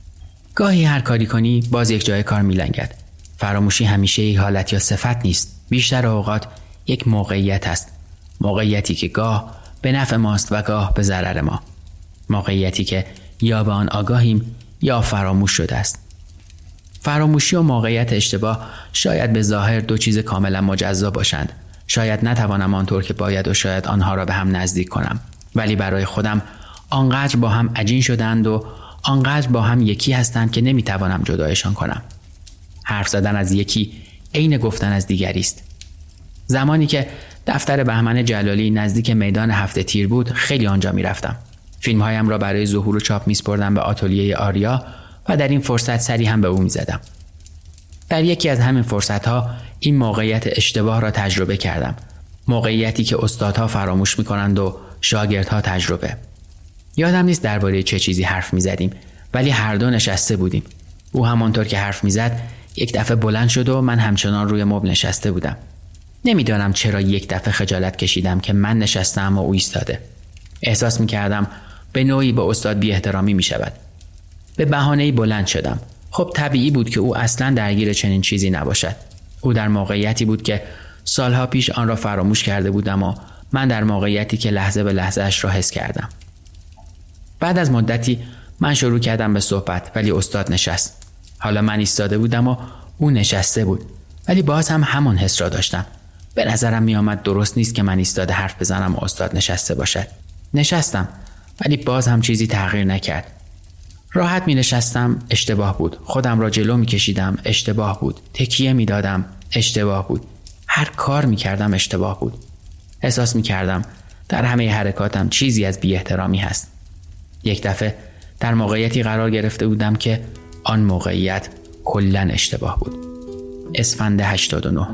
گاهی هر کاری کنی باز یک جای کار می‌لنگد. فراموشی همیشه یک حالت یا صفت نیست، بیشتر اوقات یک موقعیت است. موقعیتی که گاه به نفع ماست و گاه به ضرر ما. موقعیتی که یا به آن آگاهیم یا فراموش شده است. فراموشی و موقعیت اشتباه شاید به ظاهر دو چیز کاملا مجزا باشند. شاید نتوانم آنطور که باید و شاید آنها را به هم نزدیک کنم، ولی برای خودم آنقدر با هم عجین شدند و آنقدر با هم یکی هستند که نمیتوانم جدایشان کنم. حرف زدن از یکی عین گفتن از دیگری است. زمانی که دفتر بهمن جلالی نزدیک میدان هفته تیر بود خیلی آنجا میرفتم. فیلمهایم را برای ظهور و چاپ میسپردم به آتلیه آریا و در این فرصت سری هم به او میزدم. در یکی از همین فرصتها این موقعیت اشتباه را تجربه کردم. موقعیتی که استادها فراموش میکنند و شاگردها تجربه. یادم نیست درباره چه چیزی حرف میزدیم، ولی هر دو نشسته بودیم. او همانطور که حرف میزد یک دفعه بلند شد و من همچنان روی مبل نشسته بودم. نمیدانم چرا یک دفعه خجالت کشیدم که من نشستم و او ایستاده. احساس میکردم به نوعی به استاد بی احترامی میشود. به بهانه‌ای بلند شدم. خب طبیعی بود که او اصلا درگیر چنین چیزی نباشد. او در موقعیتی بود که سالها پیش آن را فراموش کرده بودم و من در موقعیتی که لحظه به لحظه اش را حس کردم. بعد از مدتی من شروع کردم به صحبت، ولی استاد نشست. حالا من ایستاده بودم و او نشسته بود، ولی باز هم همان حس را داشتم. به نظرم می آمد درست نیست که من ایستاده حرف بزنم و استاد نشسته باشد. نشستم، ولی باز هم چیزی تغییر نکرد. راحت می نشستم، اشتباه بود. خودم را جلو می کشیدم، اشتباه بود. تکیه می دادم، اشتباه بود. هر کار می کردم اشتباه بود. احساس می کردم در همه حرکاتم چیزی از بی احترامی هست. یک دفعه در موقعیتی قرار گرفته بودم که آن موقعیت کلاً اشتباه بود. اسفند 89.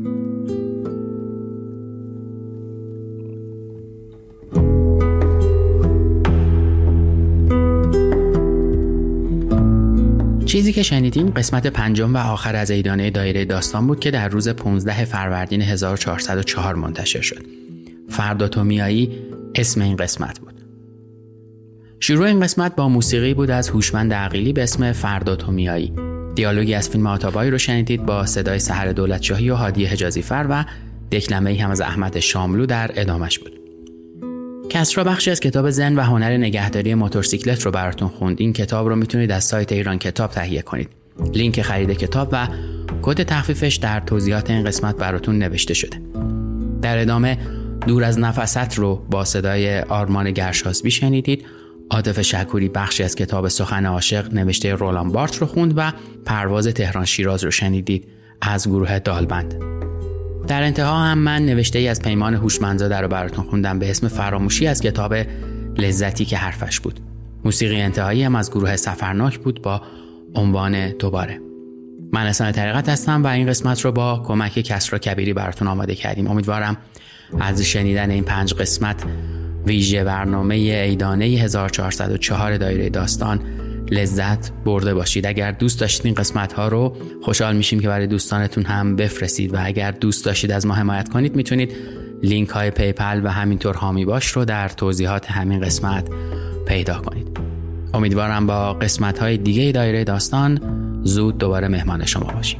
چیزی که شنیدیم قسمت 5 و آخر از عیدانه دایره داستان بود که در روز 15 فروردین 1404 منتشر شد. فردا تو میایی اسم این قسمت بود. شروع این قسمت با موسیقی بود از هوشمند عقیلی به اسم فردا تو میایی. دیالوگی از فیلم آتابایی رو شنیدید با صدای سحر دولتشاهی و هادی حجازی فر و دکلمه‌ای هم از احمد شاملو در ادامش بود. کسرا بخشی از کتاب زن و هنر نگهداری موتورسیکلت رو براتون خوند. این کتاب رو میتونید از سایت ایران کتاب تهیه کنید. لینک خرید کتاب و کد تخفیفش در توضیحات این قسمت براتون نوشته شده. در ادامه دور از نفست رو با صدای آرمان گرشاسبی شنیدید. عاطف شکوری بخشی از کتاب سخن عاشق نوشته رولان بارت رو خوند و پرواز تهران شیراز رو شنیدید از گروه دالبند. در انتها هم من نوشته ای از پیمان هوشمندزاده رو براتون خوندم به اسم فراموشی از کتاب لذتی که حرفش بود. موسیقی انتهایی هم از گروه سفرناک بود با عنوان دوباره. من احسان طریقت هستم و این قسمت رو با کمک کسرا کبیری براتون آماده کردیم. امیدوارم از شنیدن این 5 قسمت ویژه برنامه عیدانه 1404 دایره داستان لذت برده باشید. اگر دوست داشتید این قسمت ها رو خوشحال میشیم که برای دوستانتون هم بفرستید و اگر دوست داشتید از ما حمایت کنید میتونید لینک های پیپل و همینطور هامی باش رو در توضیحات همین قسمت پیدا کنید. امیدوارم با قسمت های دیگه دایره داستان زود دوباره مهمان شما باشیم.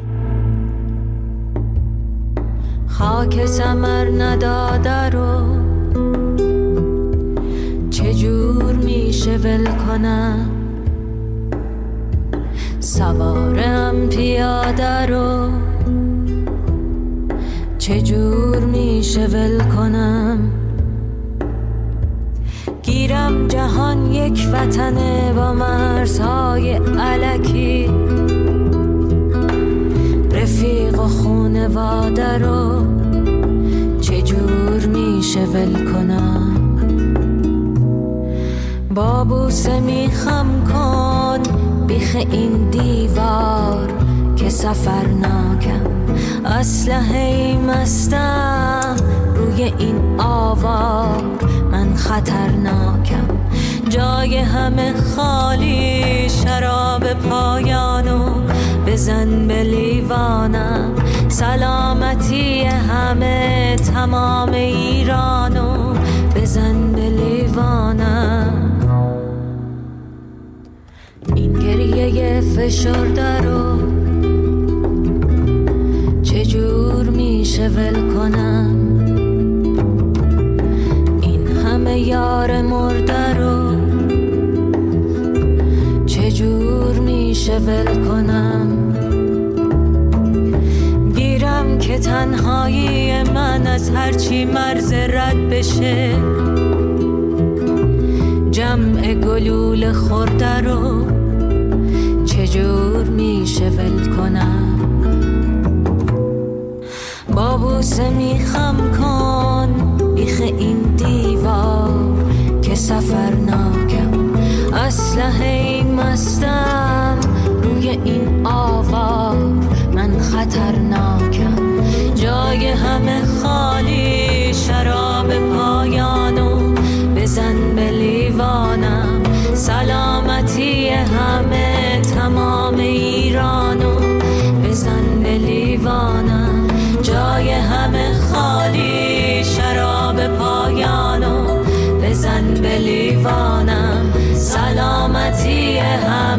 خاک ثمر نداده رو چجور میشه ول کنم، سوارم پیاده رو چجور میشه ول کنم، گیرم جهان یک وطنه با مرزهای الکی، رفیق و خونواده رو چجور میشه ول کنم، با بوسه میخم کن بیخ این دیوار که سفر ناکم، اسلحه مستم روی این آوار من خطرناکم، جای همه خالی شراب پایانو بزن به لیوانم، سلامتی همه تمام ایرانو بزن به لیوانم، این گریه فشرده رو چجور میشه ول کنم، این همه یار مرده رو چجور میشه ول کنم، گیرم که تنهایی من از هرچی مرز رد بشه، جمع گلول خورده رو چجور میشه ول کنم، با بوسه میخم کن بیخ این دیوار که سفر ناکم، اسلحه مستم روی این آوار من خطرناکم، جای همه خالی شراب پایانو بزن به لیوانم، سلامتی همه تمام ایرانو بزن به لیوانم، جای همه خالی شراب پایانو بزن به لیوانم، سلامتی همه